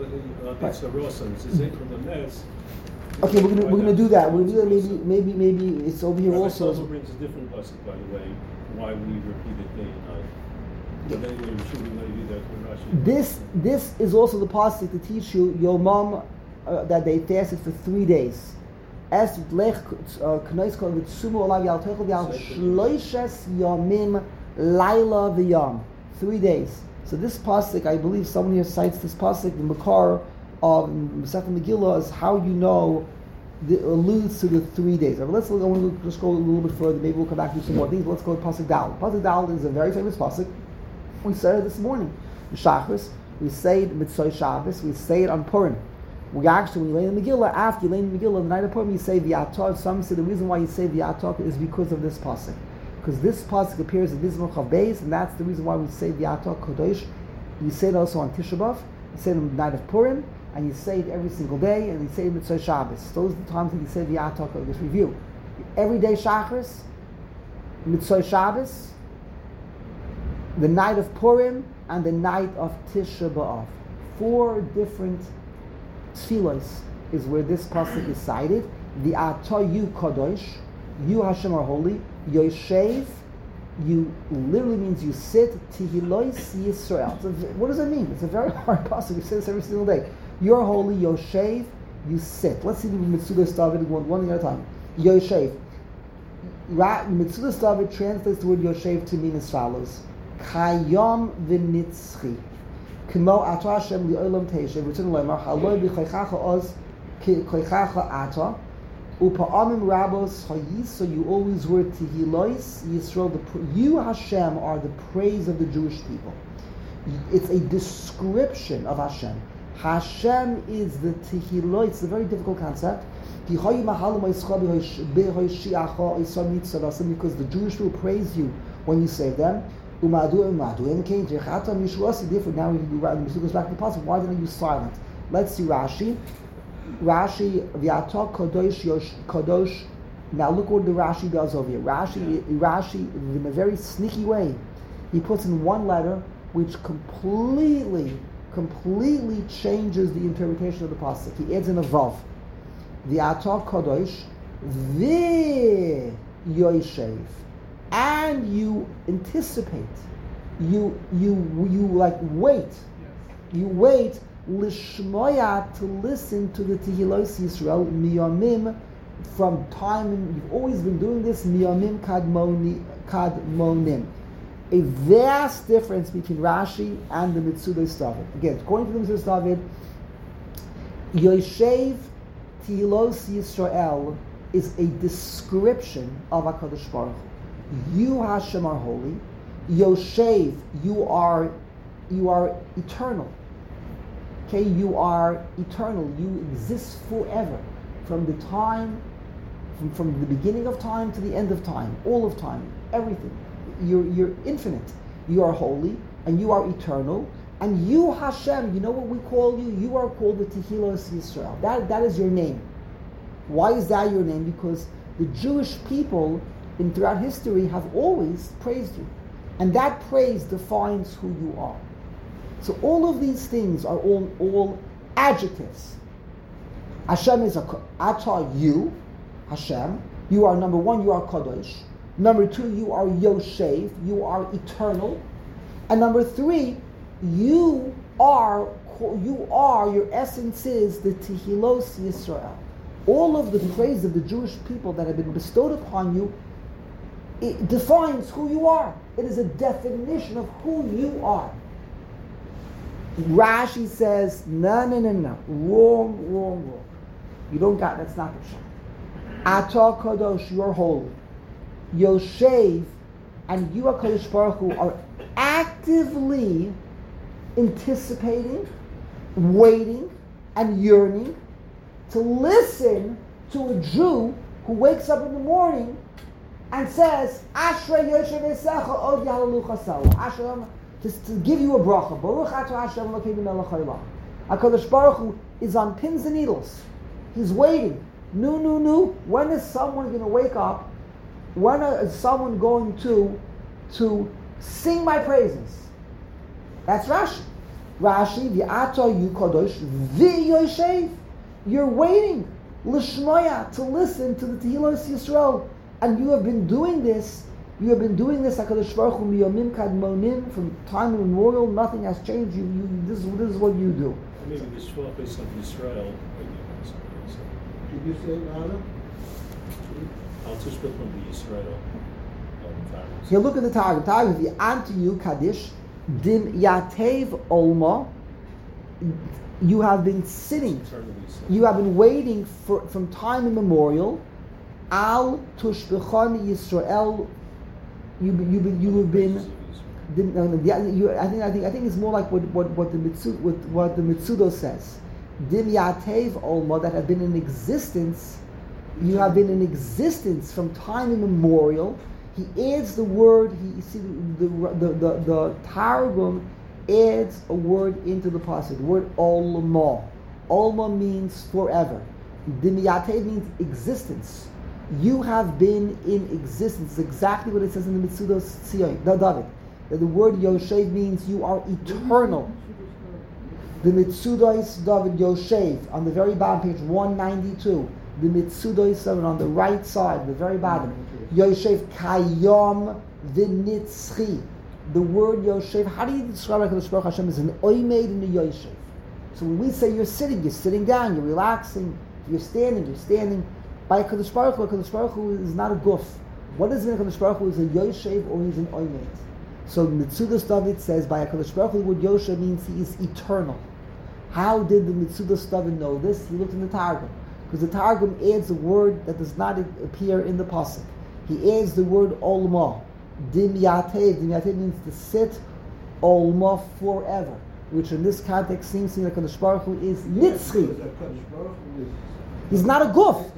Sarosan. Zeichel Lenes. Okay, we're gonna do that. We're gonna do that. Maybe it's over here also. Also brings a different pasuk, by the way. Why we repeat it day and night. But anyway, we shouldn't maybe that's what Rashi. This is also the pasuk to teach you Yomam that they fasted for 3 days. Es lech k'nois kol v'tsumu olav yal teichel yal shloishes yomim laila v'yam. 3 days. So this pasuk, I believe someone here cites this pasuk, the Makar of Masechet Megillah, is how you know alludes to the 3 days. I want to just go a little bit further. Maybe we'll come back to some more things. Let's go to pasuk Dal. Pasuk Dal is a very famous pasuk. We said it this morning. Shachris. We say it Mitzvah Shabbos. We say it on Purim. We actually, when you lay in the Megillah, after you lay in the Megillah, the night of Purim, you say V'yatah. Some say the reason why you say V'yatah is because of this pasuk. Because this pasuk appears in Mizmor Chav Beis, and that's the reason why we say V'yatah Kodesh. You say it also on Tisha B'Av. You say it on the night of Purim, and you say it every single day, and you say it Mitzvah Shabbos. Those are the times that you say V'yatah Kodesh. Review. Every day Shachris, Mitzvah Shabbos, the night of Purim, and the night of Tisha B'Av. 4 different tefillos is where this pasuk is cited. The Atah you Kadosh, you Hashem are holy. Yoshev, you literally means you sit. Tihilois Yisrael. So what does it mean? It's a very hard pasuk. We say this every single day. You're holy. Yoshev, You sit. Let's see the Mitzudas David one at a time. Yoshev. Mitzudas David translates the word Yoshev to mean as follows: Kayom v'nitzchi, Kimo ata Hashem li'olam teishev. Return lemar haloi b'choichacha oz koichacha ata. Upa'amim rabos hayiso. You always were Tehillos Yisrael. You Hashem are the praise of the Jewish people. It's a description of Hashem. Hashem is the Tehillah. It's a very difficult concept. Because the Jewish people praise you when you save them. Therefore, now he goes back to the passage. Why didn't you silent? Let's see Rashi. V'ata kadosh. Now look what the Rashi does over here. Rashi, in a very sneaky way, he puts in one letter which completely changes the interpretation of the pasuk. He adds in a vav. V'ata kadosh v'yoshev, and you anticipate. You like wait. Yes. You wait lishmoya, to listen to the Tehillos Yisrael miyamim, from time. You've always been doing this miyamim kadmonim. A vast difference between Rashi and the Mitzudas David. Again, according to the Mitzudas David, Yoshev Tehillos Yisrael is a description of HaKadosh Baruch Hu. You Hashem are holy. Yoshev, you are eternal. Okay, you are eternal. You exist forever, from the time, from the beginning of time to the end of time, all of time, everything. You're infinite. You are holy, and you are eternal. And you, Hashem, you know what we call you? You are called the Tehillos Yisrael. That is your name. Why is that your name? Because the Jewish people throughout history have always praised you. And that praise defines who you are. So all of these things are all adjectives. Hashem is Ata, you, Hashem. You are, number one, you are Kadosh. Number two, you are Yoshev, you are eternal. And number three, your essence is the Tehillos Yisrael. All of the praise of the Jewish people that have been bestowed upon you, it defines who you are. It is a definition of who you are. Rashi says, no. Wrong. You don't got, that's not the shot. Ata Kadosh, you are holy. Yoshev and you, HaKadosh Baruch Hu, are actively anticipating, waiting, and yearning to listen to a Jew who wakes up in the morning and says, Ashrei Yoshev Esecha Od Yahalalu Chasal. Ashrei, just to give you a bracha. Baruch Atah Hashem Elokeinu Melech Haolam. HaKadosh Baruch Hu is on pins and needles. He's waiting. No. When is someone going to wake up? When is someone going to sing my praises? That's Rashi. Rashi, v'ata yu kadosh v'yoshev. You're waiting, l'shmoya, to listen to the Tehillos Yisrael, and you have been doing this. HaKadosh Baruch Hu miyomim kadmonim, from time immemorial. Nothing has changed. This is what you do. Maybe the shvachos of Yisrael. Did you say Nada? I'll just put from the Israel. Here, look at the Targum. Targum, the Antiyu Kaddish, Dim Yatev Olma. You have been sitting. You have been waiting from time immemorial. Al Tushbechon Yisrael. You have been. I think it's more like what the Mitzudo says. Dim Yatev Olma, that have been in existence. You have been in existence from time immemorial. He adds the word. The Targum adds a word into the pasuk. The word Olma. Olma means forever. Dimyatev means existence. You have been in existence. It's exactly what it says in the Mitzudos David. That the word Yoshev means you are eternal. The Mitzudos David Yoshev on the very bottom, page 192. The Mitzudos David on the right side, the very bottom. Yoshev Kayom V'nitzchi. The word Yoshev, how do you describe HaKadosh Baruch Hashem as an oimed in the Yoshev? So when we say you're sitting down, you're relaxing, you're standing. By HaKadosh Baruch Hu is not a guf. What is in HaKadosh Baruch Hu is a yoshev or he's an oimet. So Mitzudas David says by HaKadosh Baruch Hu the word yoshev means he is eternal. How did the Mitzudas David know this? He looked in the Targum. Because the Targum adds a word that does not appear in the pasuk. He adds the word olma. Dim yatev. Dim yatev means to sit olma forever. Which in this context seems to me like HaKadosh Baruch Hu is nitzchi. He's not a guf.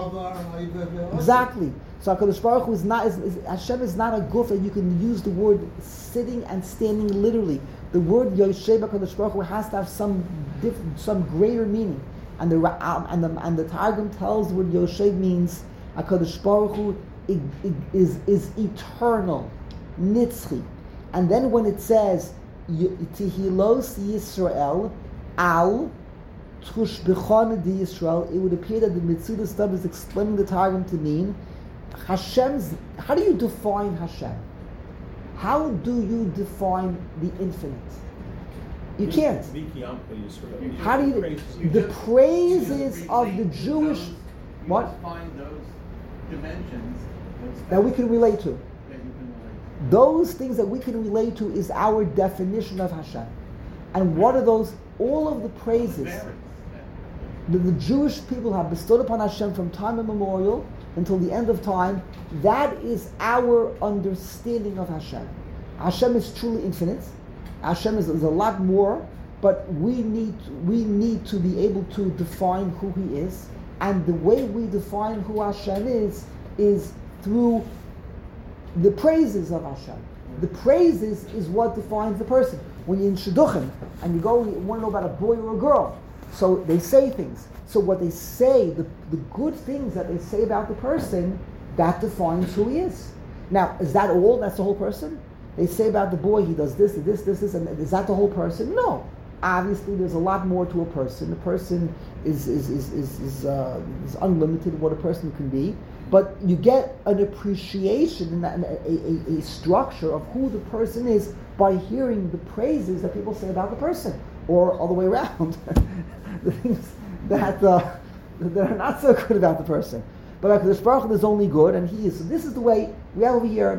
Exactly. So HaKadosh Baruch Hu is not. Hashem is not a guf that you can use the word sitting and standing literally. The word Yoshev HaKadosh Baruch Hu has to have some greater meaning. And the Targum tells the word Yoshev means HaKadosh Baruch Hu is eternal, nitzchi. And then when it says Tihilos Yisrael al Tushbechon di Yisrael, it would appear that the Mitzudas David is explaining the Targum to mean Hashem's. How do you define Hashem? How do you define the infinite? You can't. How do you? The praises of the Jewish. What? Find those dimensions that we can relate to. Those things that we can relate to is our definition of Hashem. And what are those? All of the praises that the Jewish people have bestowed upon Hashem from time immemorial until the end of time, that is our understanding of Hashem. Hashem is truly infinite. Hashem is a lot more, but we need to be able to define who He is. And the way we define who Hashem is through the praises of Hashem. The praises is what defines the person. When you're in Shidduchim and you go and you want to know about a boy or a girl, so they say things. So what they say, the good things that they say about the person, that defines who he is. Now, is that all? That's the whole person? They say about the boy, he does this, and is that the whole person? No. Obviously, there's a lot more to a person. A person is unlimited what a person can be. But you get an appreciation and a structure of who the person is by hearing the praises that people say about the person, or all the way around, the things that are not so good about the person. But HaKadosh Baruch Hu is only good, and He is. So this is the way we have over here.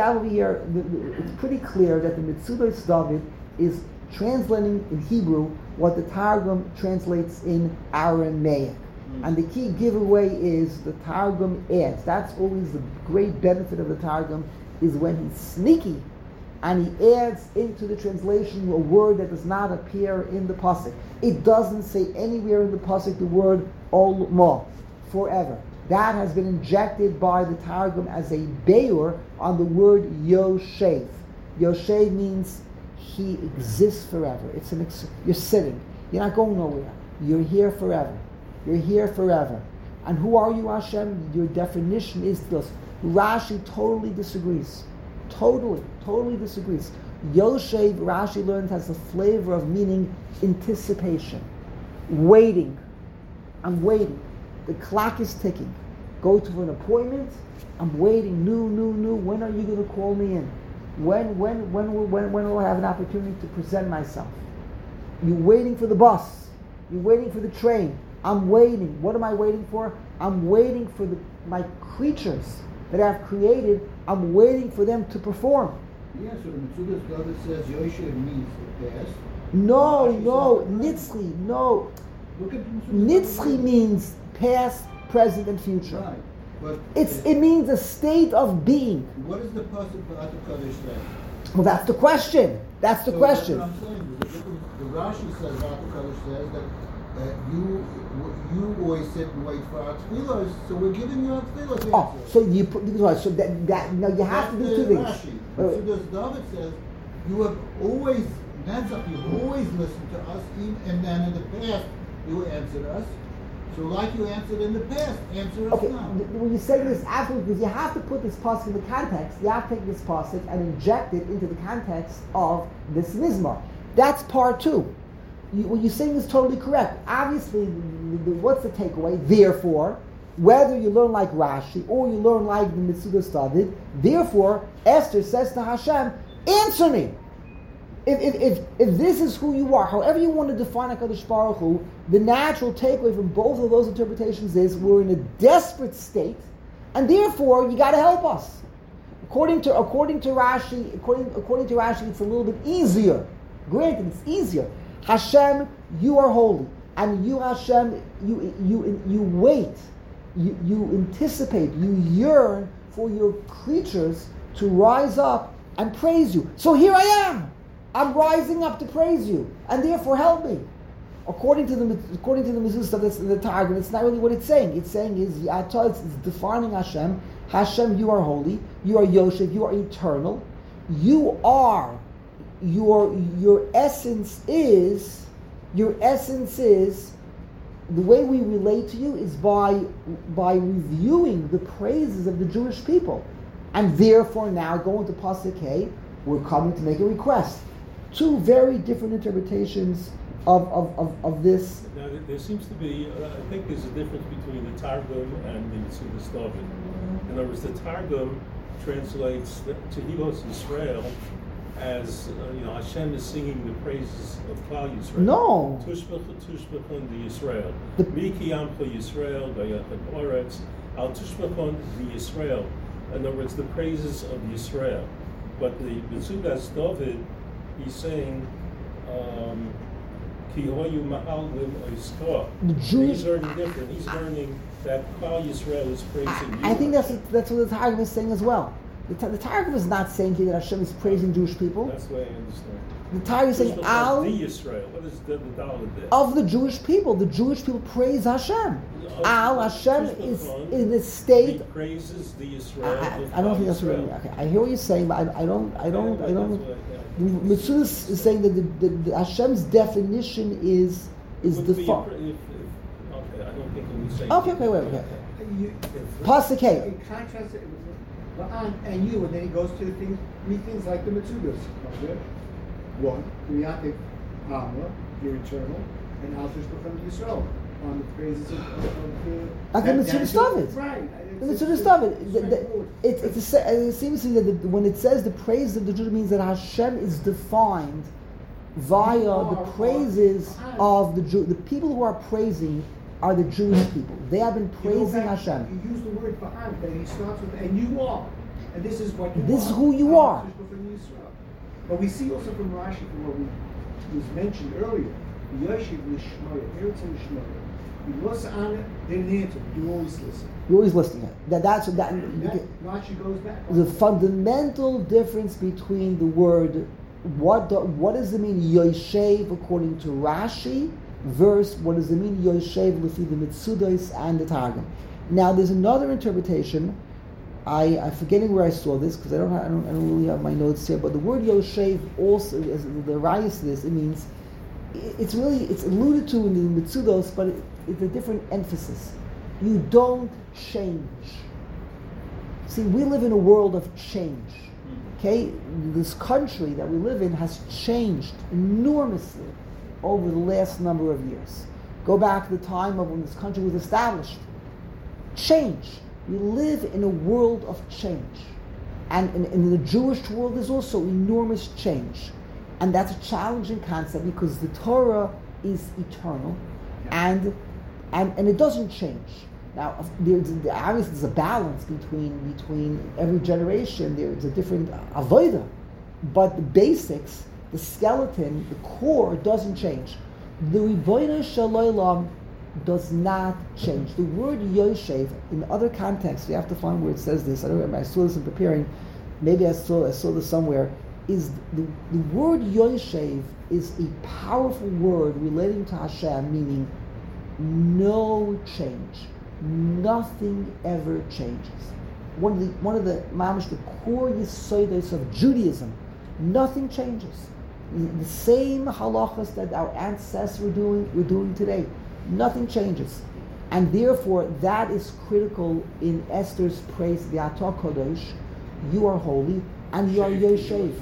It's pretty clear that the Mitzudas David is translating in Hebrew what the Targum translates in Aramaic. And the key giveaway is the Targum adds. That's always the great benefit of the Targum, is when he's sneaky and he adds into the translation a word that does not appear in the pasuk. It doesn't say anywhere in the pasuk the word olma, forever. That has been injected by the Targum as a beor on the word yoshev. Yoshev means he exists forever. You're sitting. You're not going nowhere. You're here forever. You're here forever. And who are you, Hashem? Your definition is this. Rashi totally disagrees. Totally disagrees. Yoshev, Rashi learned, has a flavor of meaning anticipation. Waiting. I'm waiting. The clock is ticking. Go to an appointment. I'm waiting. New. When are you going to call me in? When will I have an opportunity to present myself? You're waiting for the bus. You're waiting for the train. I'm waiting. What am I waiting for? I'm waiting for my creatures that I've created. I'm waiting for them to perform. Yeah, so the Mitzudas David says Yoshev means the past. No, Nitzchi, no. Look at Nitzchi means past, present, and future. Right. But it means a state of being. What is the pasuk for Atakadosh say? Well, that's the question. That's the question. That's what I'm saying. The Rashi says, Atakadosh says that you always sit and wait for our tefillos, so we're giving you our tefillos. Oh, so you put so that now you have to do two things. Rashi. Mitzudas David says you have always listened to us, and then in the past you answered us. So like you answered in the past, answer us now. When you say this, absolutely, because you have to put this pasuk in the context. You have to take this pasuk and inject it into the context of this mizmar. That's part two. What you're saying is totally correct. Obviously, what's the takeaway? Therefore, whether you learn like Rashi or you learn like the Mitzudas David, therefore, Esther says to Hashem, answer me. if this is who you are, however you want to define HaKadosh Baruch Hu, the natural takeaway from both of those interpretations is we're in a desperate state, and therefore you got to help us. According to Rashi, it's a little bit easier. Granted, it's easier. Hashem, you are holy, and you, Hashem, you wait, you anticipate, you yearn for your creatures to rise up and praise you. So here I am. I'm rising up to praise you, and therefore help me. According to the Mezuzah that's in the Targum, it's not really what it's saying. It's saying it's defining Hashem. Hashem, you are holy. You are Yoshev. You are eternal. You are your essence is the way we relate to you is by reviewing the praises of the Jewish people, and therefore now going to Pasuk Hey, we're coming to make a request. Two very different interpretations of this. Now, there seems to be, I think there's a difference between the Targum and the Metzudas David. In other words, the Targum translates Tehillos Yisrael as, Hashem is singing the praises of Klal Yisrael. No. Tushbachon the Yisrael. The- Miki Yamcha Yisrael, Vayachem Oretz, Al Tushbachon the Yisrael. In other words, the praises of Yisrael. But the Metzudas David, he's saying, Ki hoyu ma'alvim oiskah. He's learning different. He's learning that Klal Yisrael is praising you. I think that's what the Targum is saying as well. The Targum is not saying here that Hashem is praising Jewish people. That's the way I understand. The Targum is saying The Yisrael. What is the dollar there? of the Jewish people. The Jewish people praise Hashem. Hashem is in the state. He praises the Yisrael. I don't think that's really okay. I hear what you're saying, but I don't. Metzudas is saying that the Hashem's definition is the far. Okay, I don't think it would say. Okay, wait. Pasuk Hey. In contrast, and you, and then he goes to things like the Metzudas. Okay? One, Kriyatik Hamra, you're eternal, and Al Tushbachon Yisrael, on the praises of the. Like the Metzudas David. Right. The Metzudas David. It seems to me that when it says the praise of the Jews, it means that Hashem is defined via the praises of the Jew. The people who are praising are the Jewish people. They have been praising Hashem. You use the word Ba'an, but he starts with, and you are. And this is what you are. This is who you are. But we see also from Rashi, from what was mentioned earlier, Yoshev Lishmoya, Eretz Lishmoya. You listen on it, didn't answer, you always listen. You're always listening. That's that. Rashi goes back. The fundamental difference between the word, what does it mean Yoshev according to Rashi, versus what does it mean Yoshev with the Metzudas and the Targum. Now there's another interpretation. I'm forgetting where I saw this because I don't really have my notes here. But the word Yoshev also, as the rayas to this, it means it's alluded to in the Metzudos, but it's a different emphasis. You don't change. See, we live in a world of change. Okay, this country that we live in has changed enormously over the last number of years. Go back to the time of when this country was established. Change. We live in a world of change. And in the Jewish world there's also enormous change. And that's a challenging concept because the Torah is eternal and it doesn't change. Now, obviously there's a balance between every generation. There's a different avodah. But the basics, the skeleton, the core doesn't change. The Ribono Shel Olam does not change. The word Yoshev, in other contexts, you have to find where it says this. I don't remember. I saw this in preparing. Maybe I saw this somewhere. Is the word Yoshev is a powerful word relating to Hashem, meaning no change. Nothing ever changes. One of the mamish, the core yisodos of Judaism. Nothing changes. The same halachas that our ancestors we're doing today. Nothing changes. And therefore, that is critical in Esther's praise, the Atah Kodesh. You are holy, and you are Yoshev.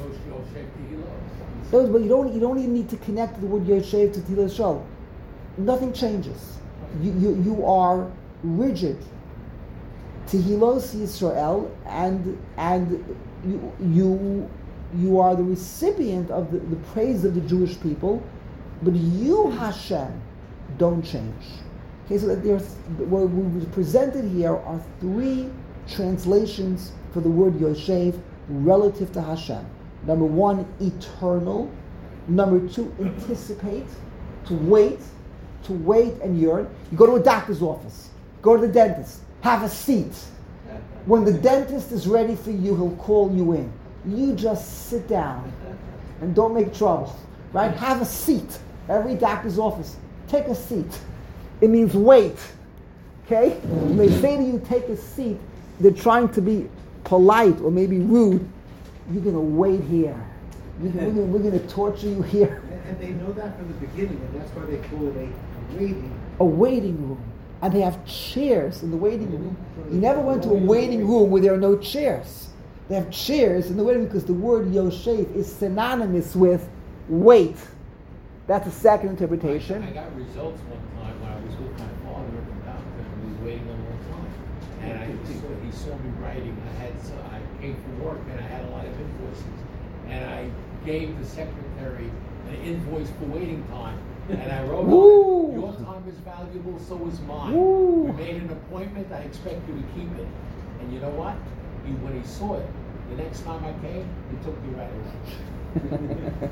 But you don't even need to connect the word Yoshev to Tehillah Shol. Nothing changes. You are rigid. Tehillos Yisrael, and You are the recipient of the praise of the Jewish people, but you, Hashem, don't change. Okay, so that there's what we presented here are three translations for the word Yoshev relative to Hashem. Number one, eternal. Number two, anticipate, to wait and yearn. You go to a doctor's office, go to the dentist, have a seat. When the dentist is ready for you, he'll call you in. You just sit down and don't make trouble, right? Have a seat. Every doctor's office, take a seat. It means wait, okay? When they say to you, take a seat, they're trying to be polite or maybe rude. You're going to wait here. We're going to torture you here. And they know that from the beginning, and that's why they call it a waiting. A waiting room. And they have chairs in the waiting room. You never went to a waiting room where there are no chairs. They have chairs in the waiting room because the word Yoshev is synonymous with wait. That's the second interpretation. I got results one time when I was with my father at the doctor, and we was waiting a long time. And he saw me writing. I came from work, and I had a lot of invoices. And I gave the secretary an invoice for waiting time. And I wrote on it, your time is valuable, so is mine. We made an appointment, I expect you to keep it. And you know what? When he saw it, the next time I came, he took me right away.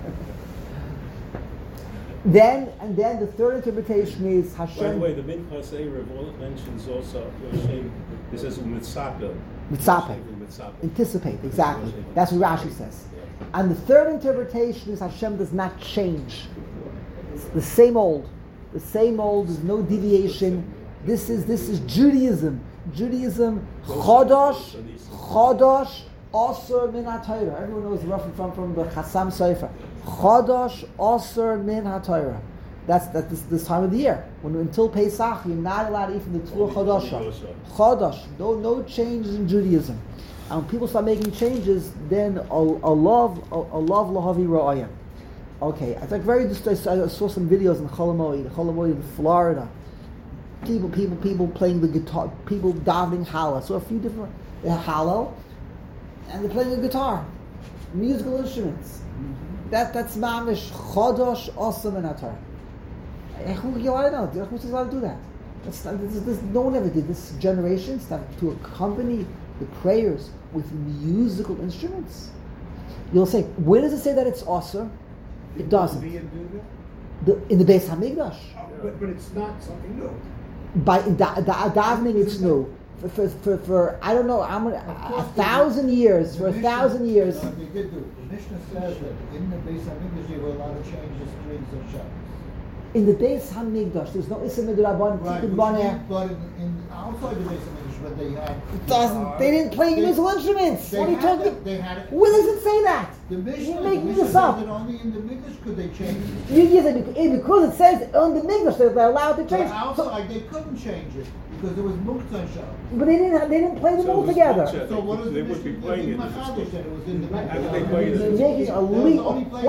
Then the third interpretation is Hashem. By the way, the Minchas Erev mentions also Yoshev. It says mitzapeh. Anticipate, exactly. That's what Rashi says. And the third interpretation is Hashem does not change. It's the same old. There's no deviation. This is Judaism. Chodosh, Osir min HaTorah. Everyone knows roughly from the Chassam Sofer. Chodosh, Osir min HaTorah. That's this time of the year. Until Pesach, you're not allowed to eat from the Tvur Chodosha. Chodosh. No changes in Judaism. And when people start making changes, then Allah lahavi ra'ayim. Okay, I saw some videos in Cholamoid in Florida. People playing the guitar, people davening Hallel. So a few different Hallel, and they're playing the guitar, musical instruments. That's mamish chodosh osam and atar. Who's allowed to do that? No one ever did this. Generations to accompany the prayers with musical instruments. You'll say, where does it say that it's osir? It doesn't. In the Beis Hamikdash. But it's not something new. By davening, it's new. For I don't know, 1,000 years. For 1,000 years. No, they did do. The Mishnah says that in the Beis Hamikdash they were allowed to change the strings of Shabbos. In the Beis Hamikdash, there's no Issa Midrabban. Right, but in outside the Beis Hamikdash, but they had. It doesn't. They didn't play musical instruments. What are you talking? They had it. Where does it say that? The Mishnah, You're making this up. That only in the Mikdash could they change it. You said because it says on the Mikdash they're allowed to change. But outside they couldn't change it because there was Muktzah Shabbos. But they didn't play them all together. So what is they the would be Mishnah? playing it. It was in the How did they Mikdash. play it? They're making a leap,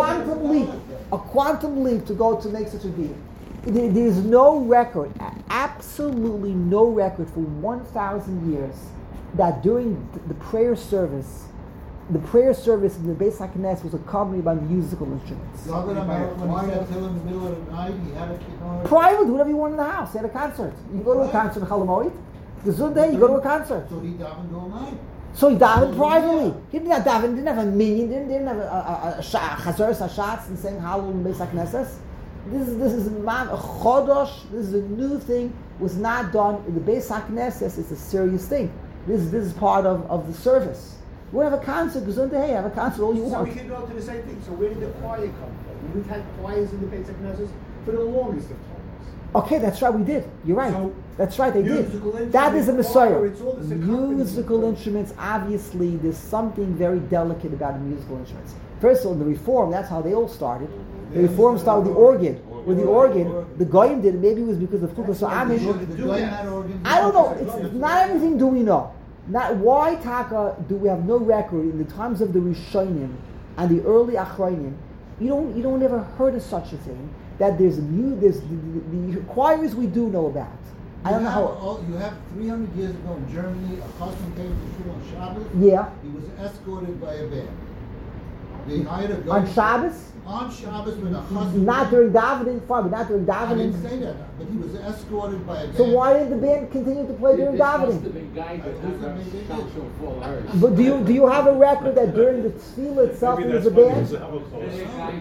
a quantum leap to go to make such a deal. There's no record, absolutely no record for 1,000 years that during the prayer service in the Beis HaKnesset was accompanied by musical instruments. When he said till in the middle of the night, he had a Private, whatever you want in the house. He had a concert. You go to a concert in Cholamoid. The Zunday, you go to a concert. So he davened all night. So he davened privately. He didn't have daven. Didn't have a minion. Didn't have a chazer hashatz and saying Hallel in Beis HaKnesset. This is a chodosh. This is a new thing. Was not done in the Beis HaKnesset. It's a serious thing. This is part of the service. You want to have a concert? Gesundheit. Have a concert all you So want. we can go to the same thing. So where did the choir come from? We've had choirs in the Beis HaKnesset for the longest of times. Okay, that's right. We did. You're right. So, that's right. They musical did. That is a instruments, Messiah. choir, it's all this accompaniment. Musical instruments. Obviously, there's something very delicate about musical instruments. First of all, in the Reform, that's how they all started. The Reform started with the organ. With the organ, the Goyim did it. Maybe it was because of Chukas Amish. I don't know. It's not everything. Do we know? Not why Taka do we have no record in the times of the Rishonim and the early Achronim? You don't ever heard of such a thing. That there's the choirs we do know about. I don't know how. You have 300 years ago in Germany, a Chassan came to Shul on Shabbos. Yeah. He was escorted by a band. They hired a guy On Shabbos? on Shabbos when a husband. Not during davening, fine, but not during I didn't davening. say that, but he was escorted by a band. So why didn't the band continue to play during This must have davening? been guys that Who's have the big some idiot? sort of full hurt. But do you have a record that during the tefillah itself Maybe there was that's a why band? there's a Holocaust.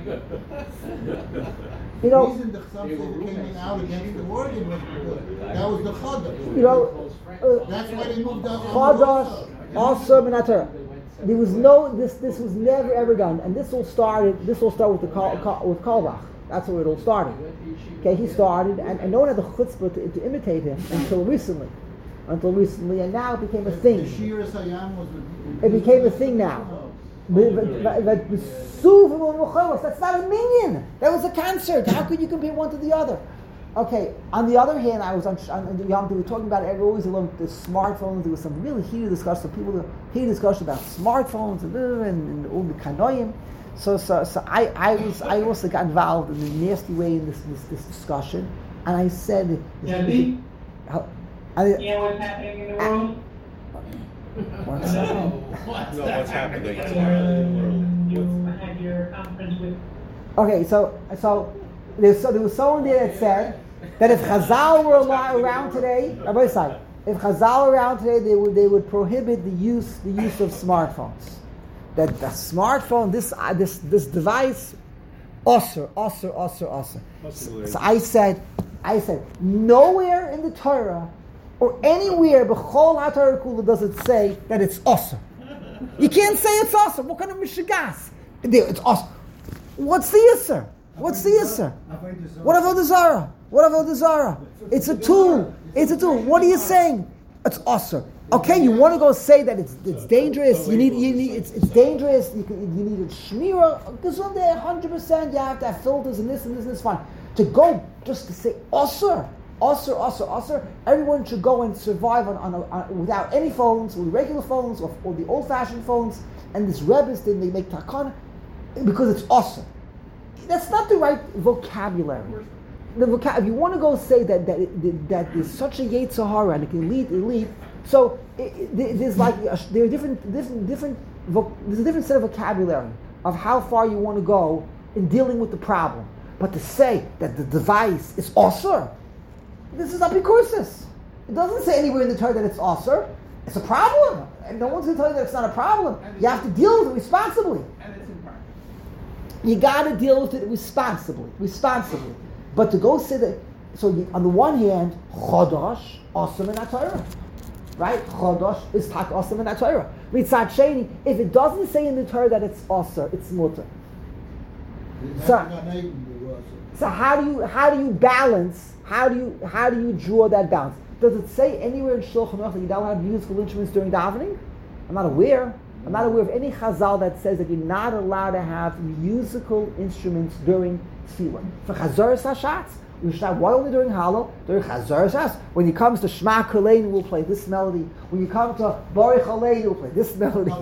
You know, The reason the Chasam came out against the organ was that was the Chodesh. you know, That's why they moved out. Chodosh, also Minator. There was no this was never ever done, and this all started with with Kalbach. That's where it all started. Okay, he started, and no one had the chutzpah to imitate him until recently, and now it became a The thing. Shir Hayam was. It became a thing now. That's not a minion. That was a concert. How could you compare one to the other? Okay. On the other hand, I was on Yom Tov, we were talking about always along the smartphones. There was some really heated discussion. Heated discussion about smartphones and all the kanoim. So I also got involved in a nasty way in this discussion, and I said, Debbie? Yeah, what's happening in the world? What's No, what's happening? You had your conference with. Okay, so there was someone there that said that if Chazal were around today, Rabbi Isai, if Chazal were around today, they would prohibit the use of smartphones. That the smartphone, this device, osir. So I said, nowhere in the Torah or anywhere b'chol HaTorah Kula does it say that it's osir. You can't say it's osir. What kind of mishigas? It's osir. What's the Yisr? What's the Yisr? What avodah zarah? It's a tool. What are you saying? It's osir. Okay, you want to go say that it's dangerous. You need it's dangerous. You need a shmira. Gesundheit, 100%. You have to have filters and this and this and this. Fine. To go just to say osir. Everyone should go and survive on without any phones, or regular phones, or the old-fashioned phones. And this Rebbe's thing, they make takana because it's osir. That's not the right vocabulary. If you want to go say that there's such a Yetzer Hara and it can lead. So there's there are different. There's a different set of vocabulary of how far you want to go in dealing with the problem. But to say that the device is osir, this is apikursis. It doesn't say anywhere in the Torah that it's osir. It's a problem, and no one's going to tell you that it's not a problem. You have to deal with it responsibly. And it's in practice. You got to deal with it responsibly. But to go say that, on the one hand, chodosh osir min haTorah. Right? Chodosh is tak osir min haTorah. Mitzad sheni, if it doesn't say in the Torah that it's osir, it's mutter. So how do you balance? How do you draw that balance? Does it say anywhere in Shulchan Aruch that you're not allowed to use musical instruments during davening? I'm not aware of any chazal that says that you're not allowed to have musical instruments during tefillah. For chazaras hashatz, we should have why only during Hallel? During chazaras hashatz. When it comes to Shema Koleinu, we'll play this melody. When you come to Baruch Aleinu, we'll play this melody.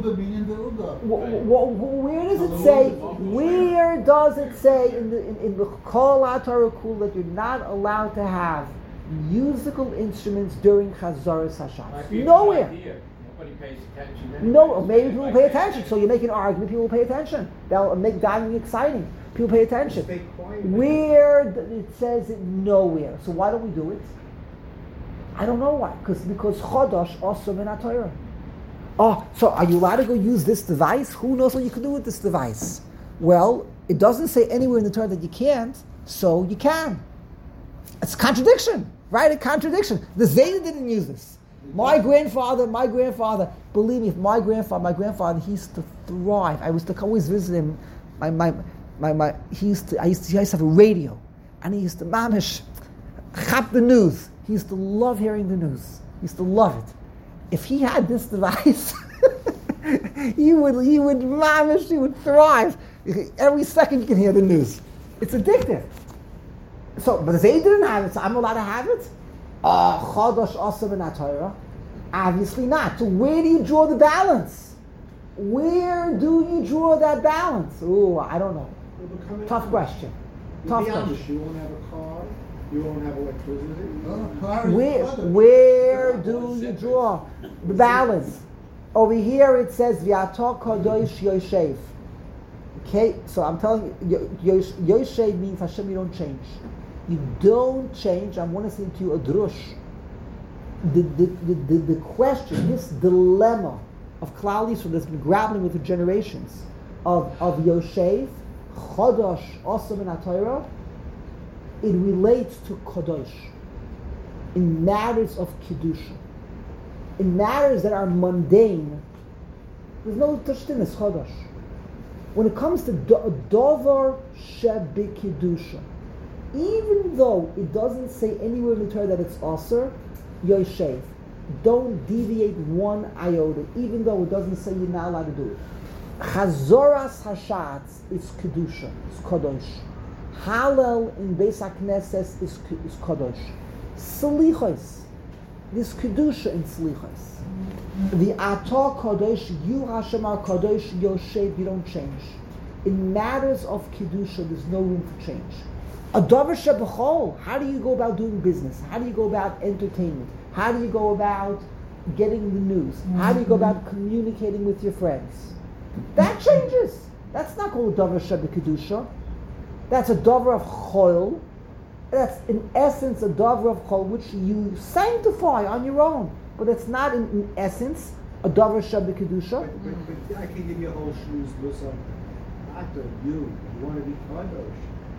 Where does it say? Where does it say in the Kol HaTorah Kula that you're not allowed to have musical instruments during chazaras hashatz? Nowhere. Nobody pays attention. No, maybe people pay attention. So you make an argument, people will pay attention. They'll make diving exciting. People pay attention. Where it says it nowhere. So why don't we do it? I don't know why. Because chodosh osir min haTorah. Oh, so are you allowed to go use this device? Who knows what you can do with this device? Well, it doesn't say anywhere in the Torah that you can't, so you can. It's a contradiction, right? A contradiction. The Zayda didn't use this. My grandfather, believe me, my grandfather, he used to thrive. I used to always visit him. He used to have a radio, and he used to mamish chap the news. He used to love hearing the news. He used to love it. If he had this device, he would thrive. Every second you can hear the news. It's addictive. So, but they didn't have it, so I'm allowed to have it? Chodosh osir min haTorah? Obviously not. So where do you draw the balance? Where do you draw that balance? Oh, I don't know. Tough question. Tough question. You won't have a car. You won't have electricity. Where do you draw the balance? Over here it says V'ato kadosh yoshev. Okay, so I'm telling you, Yoshev means Hashem, you don't change. You don't change. I want to say to you a drush. The question, this dilemma of Klal Yisrael that's been grappling with for generations of Yoshev, Chodosh, Osam and HaTorah, it relates to Kodosh in matters of Kedusha. In matters that are mundane, there's no such thing as Chodosh. When it comes to Dovar Shebi Kedusha, even though it doesn't say anywhere in the Torah that it's Aser, Yoshev, don't deviate one iota, even though it doesn't say you're not allowed to do it. Chazoras Hashatz is Kedusha, is Kodosh. Hallel in Beis HaKnesses is Kodosh. Slichos, this Kedusha in Slichos. The Atah Kodosh, you Hashem are Kodosh, Yoshev, you don't change. In matters of Kedusha, there's no room for change. A Dover Shebechol, how do you go about doing business? How do you go about entertainment? How do you go about getting the news? How do you go about communicating with your friends? That changes. That's not called a Dover Shebekedusha. That's a Dover of Chol. That's in essence a Dover of Chol which you sanctify on your own. But it's not in essence a Dover Shebekedusha. But I can give you a whole shoes listen. Not the you want to be Kadosh.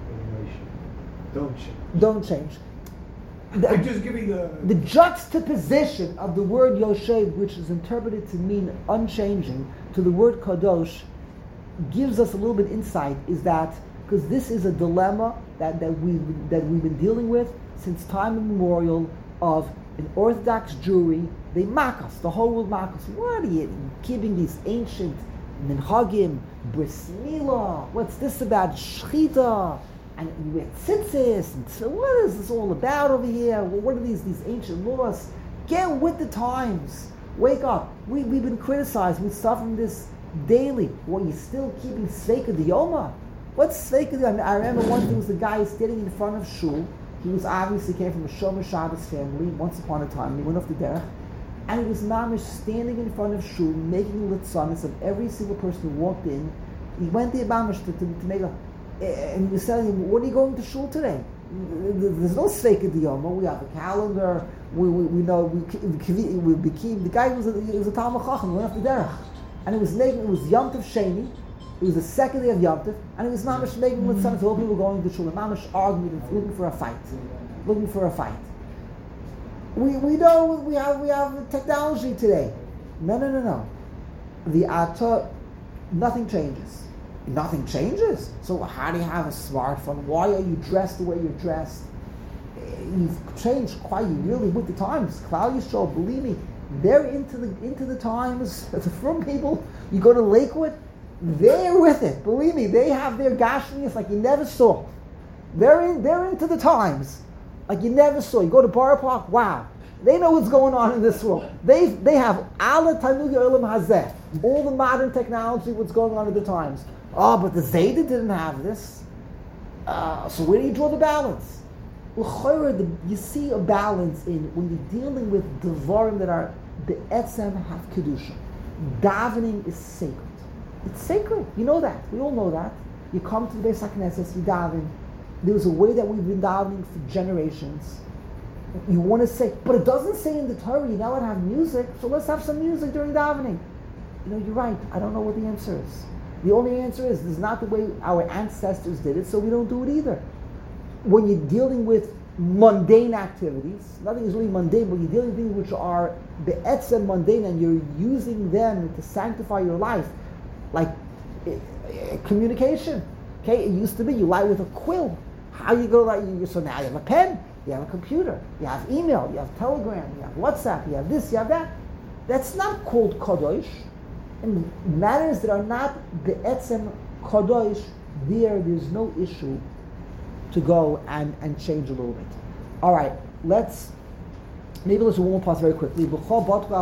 Don't change. I'm just giving the juxtaposition of the word Yoshev, which is interpreted to mean unchanging, to the word Kadosh, gives us a little bit insight. Is that because this is a dilemma that we've been dealing with since time immemorial of an Orthodox Jewry. They mock us. The whole world mock us. What are you keeping these ancient minhagim, bris milah? What's this about shchita? And we had tzitzis, and so what is this all about over here? What are these ancient laws? Get with the times. Wake up. We've been criticized. We suffer from this daily. Well, you're still keeping Sveika Diyoma? What's Sveika Diyoma? I remember once there was a guy standing in front of shul. He was obviously came from a Shomer Shabbos family once upon a time. He went off the derech. And he was mamish standing in front of shul, making litzanis of every single person who walked in. He went there mamish to make a... And we said to him, what are you going to shul today? There's no Sveika Diyoma. We have a calendar. We know we became the guy was a Talmud Chacham. We went off the derech, and it was Yom Tov Sheni. It was the second day of Yom Tov, and it was mamish making with sons. All people going to shul, and mamish arguing, looking for a fight. We know we have technology today. No. The Atah, nothing changes. Nothing changes. So how do you have a smartphone? Why are you dressed the way you're dressed? You've changed quite really with the times. Klal Yisrael, believe me, they're into the times. From people, you go to Lakewood, they're with it. Believe me, they have their gashmias like you never saw. They're into the times like you never saw. You go to Borough Park, wow. They know what's going on in this world. They have ala Tanug Olam Hazeh, all the modern technology, what's going on at the times. Oh, but the Zayda didn't have this. So where do you draw the balance? You see a balance in when you're dealing with Devarim that are the Etzem have Kedusha. Davening is sacred. It's sacred. You know that. We all know that. You come to the Beis HaKnesses, you daven. There's a way that we've been davening for generations. You want to say, but it doesn't say in the Torah you're not allowed to have music, so let's have some music during davening. You're right. I don't know what the answer is. The only answer is, this is not the way our ancestors did it, so we don't do it either. When you're dealing with mundane activities, nothing is really mundane, but you're dealing with things which are be'etzem mundane, and you're using them to sanctify your life, like communication. Okay, it used to be you lie with a quill. How you go so now you have a pen, you have a computer, you have email, you have Telegram, you have WhatsApp, you have this, you have that. That's not called Kadosh. And matters that are not be'etzem Kadosh, there's no issue to go and change a little bit. All right, let's do one more pass very quickly. Very quickly,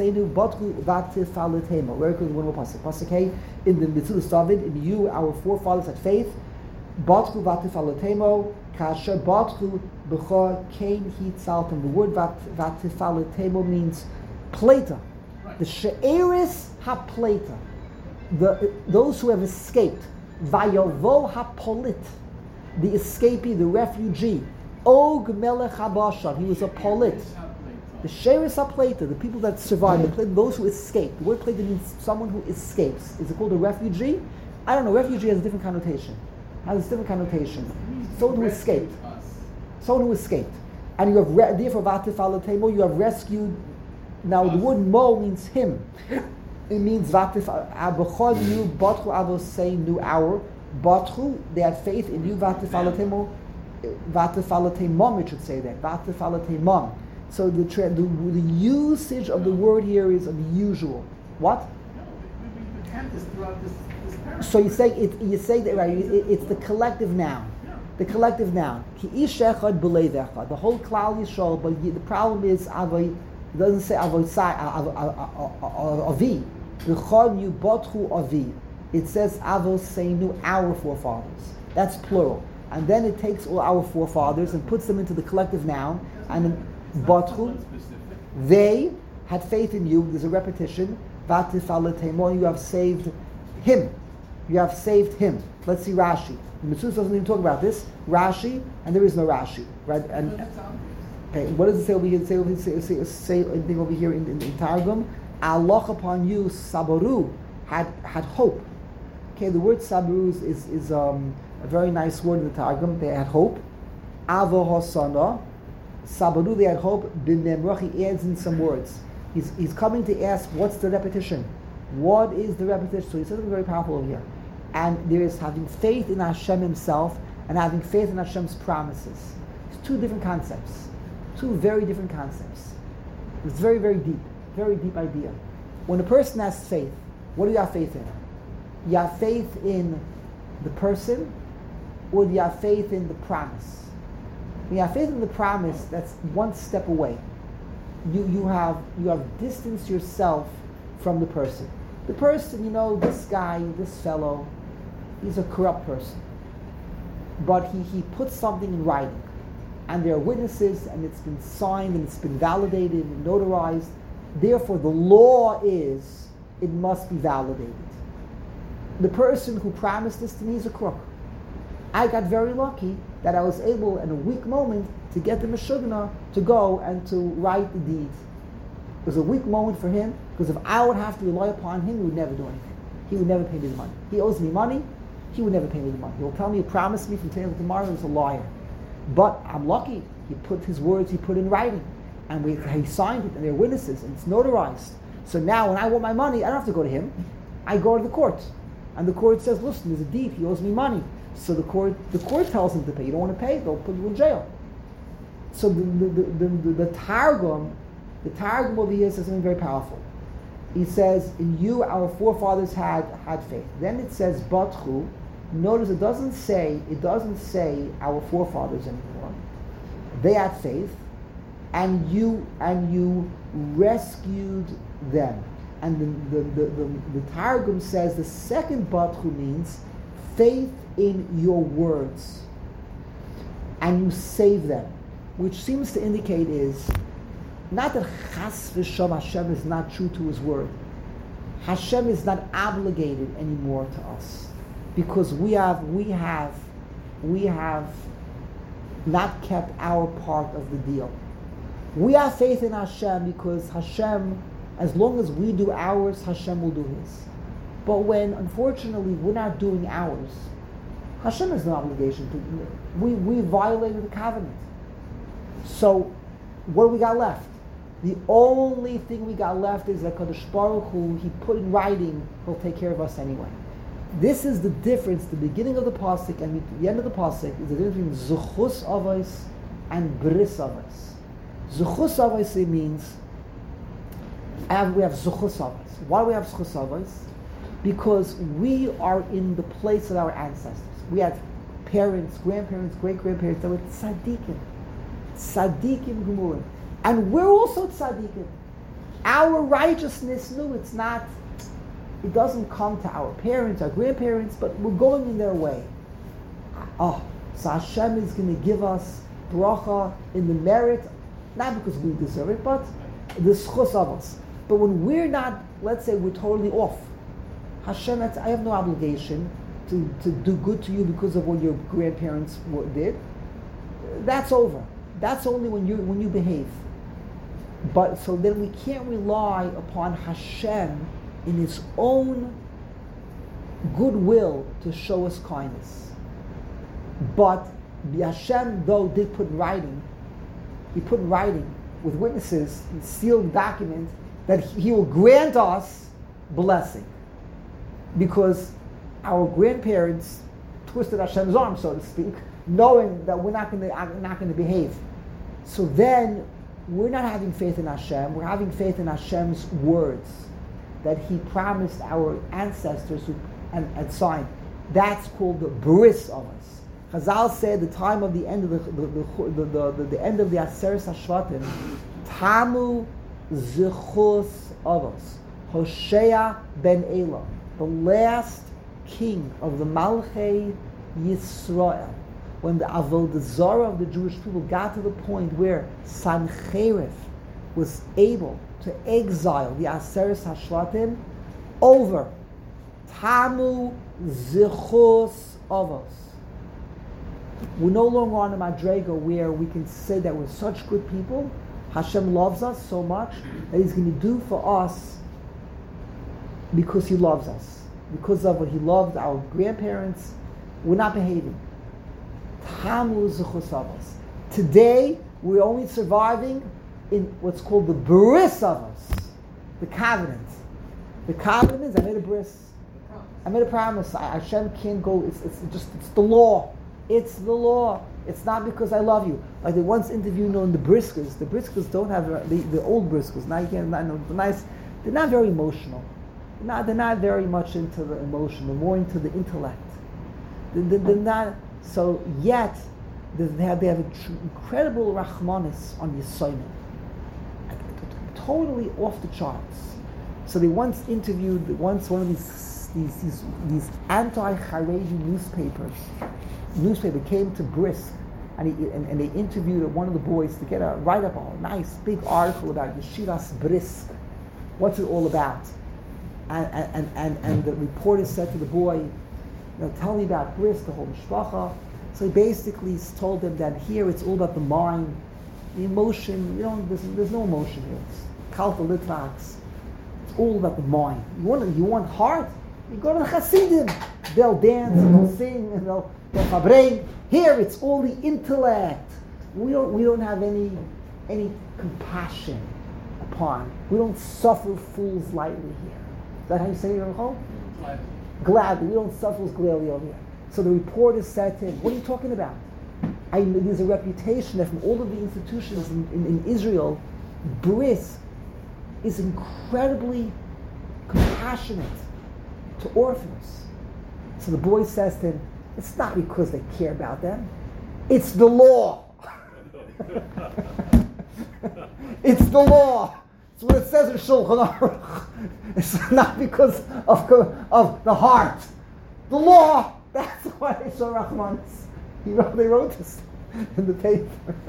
one more pass. Pasuk in the Mitzvah David, in you, our forefathers had faith. Batchu v'atifaletemo, kasher batchu b'cha kain hitzaltem. The word v'atifaletemo means plata. The she'eris ha-plata. Those who have escaped. Vayavo hapolit, the escapee, the refugee. Og melech habashar, he was a polit. The sheres hapleta, the people that survived, those who escaped. The word pleta means someone who escapes. Is it called a refugee? I don't know. Refugee has a different connotation. Someone who escaped. Someone who escaped. And you have therefore vatif alatemo, you have rescued. Now the word mo means him. It means vatif abachod you batchu avos say new hour. Batchu, they had faith in you. Vatif alatemo, vatif alatemom. It should say that vatif alatemom. So the usage of the word here is unusual. What? The tenth is throughout this paragraph. So you say that right? It's the collective noun. The collective noun. Ki ish echad b'leivecha. The whole klal yisrael. But the problem is avay. It doesn't say avay avi. V'chad yu batchu avi. It says avos seinu our forefathers. That's plural. And then it takes all our forefathers and puts them into the collective noun. And batchu. They had faith in you. There's a repetition. Vatif alatemo. You have saved him. You have saved him. Let's see Rashi. The Mitzvah doesn't even talk about this. Rashi, and there is no Rashi, right? And okay, what does it say over here? Say anything over here in Targum? Allah upon you, sabaru, had hope. Okay, the word sabaru is a very nice word in the Targum. They had hope. Avo hosana, sabaru, they had hope. B'nemrach, he adds in some words. He's coming to ask, what's the repetition? What is the repetition? So he says something very powerful over here. And there is having faith in Hashem himself and having faith in Hashem's promises. It's two different concepts. Two very different concepts. It's very, very deep idea. When a person has faith, what do you have faith in? You have faith in the person, or do you have faith in the promise? When you have faith in the promise, that's one step away. You have distanced yourself from the person. The person, this guy, this fellow, he's a corrupt person. But he puts something in writing. And there are witnesses, and it's been signed, and it's been validated and notarized. Therefore, the law is, it must be validated. The person who promised this to me is a crook. I got very lucky that I was able, in a weak moment, to get the Meshugna to go and to write the deed. It was a weak moment for him, because if I would have to rely upon him, he would never do anything. He would never pay me the money. He owes me money, he would never pay me the money. He will tell me, he promised me from today to tomorrow, he's a liar. But I'm lucky, he put his words, he put in writing, and he signed it, and there are witnesses, and it's notarized. So now when I want my money, I don't have to go to him. I go to the court. And the court says, listen, there's a deed, he owes me money. So the court tells him to pay. You don't want to pay, they'll put you in jail. So the Targum over here says something very powerful. He says, in you our forefathers had faith. Then it says batchu. Notice it doesn't say our forefathers anymore. They had faith, and you rescued them. And the Targum says the second batchu means faith in your words, and you save them, which seems to indicate is not that Chas v'Shalom Hashem is not true to his word. Hashem is not obligated anymore to us, because we have not kept our part of the deal. We have faith in Hashem because Hashem, as long as we do ours, Hashem will do his. But when, unfortunately, we're not doing ours, Hashem has no obligation to. We violated the covenant. So, what do we got left? The only thing we got left is that Kadosh Baruch Hu, he put in writing, he'll take care of us anyway. This is the difference. The beginning of the pasuk and the end of the pasuk is the difference between Zuchus Avos and Bris Avos. Zuchus Avos means we have Zuchus Avos. Why do we have Zuchus Avos? Because we are in the place of our ancestors. We had parents, grandparents, great-grandparents that were tzaddikim gemurim. And we're also tzaddikim. Our righteousness, it doesn't come to our parents, our grandparents, but we're going in their way. So Hashem is going to give us bracha in the merit, not because we deserve it, but the schus of us. But when we're not, let's say we're totally off, Hashem, I have no obligation to do good to you because of what your grandparents did, that's over. That's only when you behave. But so then we can't rely upon Hashem in His own goodwill to show us kindness. But Hashem, though, did put writing. He put writing with witnesses, sealed document, that He will grant us blessing. Because our grandparents twisted Hashem's arm, so to speak, knowing that we're not going to behave. So then, we're not having faith in Hashem, we're having faith in Hashem's words that He promised our ancestors and signed. That's called the bris of us. Chazal said the time of the end of the end of the Aseres HaShvatim, Tamu Zichus Avos, Hoshea ben Elah, the last king of the Malchei Yisrael. When the Avodah Zarah of the Jewish people got to the point where Sancherif was able to exile the Aseres HaShvatim, over. Tamu Zichus Avos. We're no longer on a madrega where we can say that we're such good people. Hashem loves us so much that He's going to do for us because He loves us. Because of what He loved our grandparents, we're not behaving. Tamu Zichus Avos. Today, we're only surviving in what's called the bris Avos, the covenant. The covenant is, I made a bris. I made a promise. Hashem can't go. It's the law. It's the law. It's not because I love you. Like they once interviewed on the Briskers. The Briskers don't have the old Briskers. Now you can't. The nice. They're not very emotional. They're not very much into the emotion. They're more into the intellect. They're not. So yet they have incredible rachmanis on Yisayim. Totally off the charts. So they once interviewed one of these anti-Haredi newspaper came to Brisk, and they interviewed one of the boys to get a write-up, a nice big article about Yeshivas Brisk. What's it all about? And the reporter said to the boy, tell me about Brisk, the whole mishpacha. So he basically told them that here it's all about the mind, the emotion. There's no emotion here. It's kalta litvaks. It's all about the mind. You want heart? You go to the Hasidim. They'll dance and they'll sing and they'll fabrein. Here it's all the intellect. We don't have any compassion upon. We don't suffer fools lightly here. Is that how you say it, Rachel? Gladly. We don't suffer fools gladly over here. So the reporter said to him, what are you talking about? There's a reputation that from all of the institutions in Israel, Brisk is incredibly compassionate to orphans. So the boy says to him, it's not because they care about them. It's the law. It's the law. It's what it says in Shulchan Aruch. It's not because of the heart. The law. That's why they saw Rahmanis. They wrote this in the paper.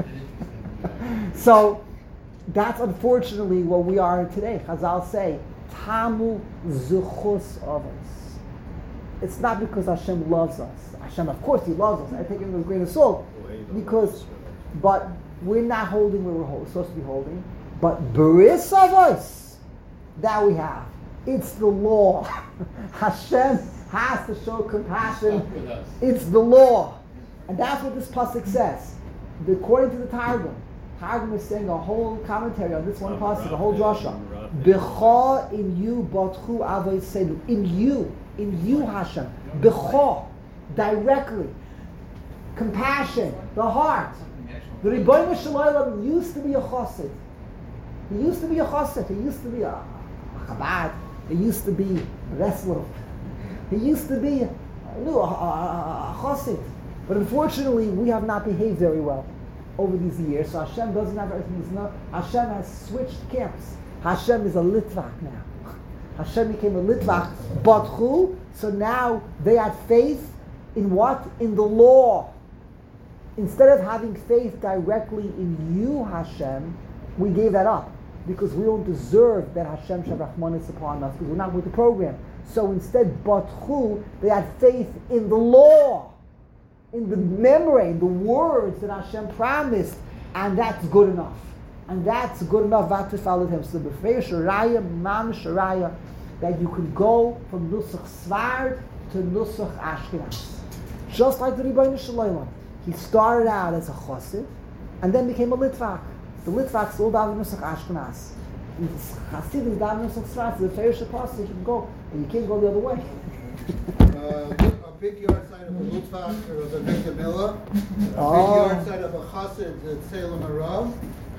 So that's unfortunately what we are today. Chazal say, Tamu Zichus Avos. It's not because Hashem loves us. Hashem, of course, He loves us. I take it with a grain of salt. But we're not holding where we're supposed to be holding. But Bris Avos, that we have. It's the law. Hashem has to show compassion. It's the law. And that's what this pasuk says. According to the Targum is saying a whole commentary on this one pasuk, a whole drasha. B'cha in you batchu avos selu. In you Hashem. B'cha, directly. Compassion, the heart. The Rebbeinu Shalom used to be a chassid. He used to be a chassid. He used to be a Chabad. He used to be a wrestler. He used to be a chassid. But unfortunately, we have not behaved very well over these years. So Hashem doesn't have everything. Hashem has switched camps. Hashem is a Litvak now. Hashem became a Litvak. Batchu. So now they had faith in what? In the law. Instead of having faith directly in you, Hashem, we gave that up. Because we don't deserve that Hashem shall Rahmanis upon us. Because we're not with the program. So instead, batchu, they had faith in the law, in the memory, in the words that Hashem promised, and that's good enough. And that's good enough to follow him. So the Befreish Raya, Mamish Raya, that you could go from Nusach Svard to Nusach Ashkenaz. Just like the Rebbeinu Shalom. He started out as a Chassid, and then became a Litvak. The Litvaks all down Nusach Ashkenaz. And the Chassidim down Nusach Svard, so the Befreish Apostle, you can go, and you can't go the other way. A big yard side of a Litvak, there was a Victor Miller. A big yard side of a Chassid at Salem Arav.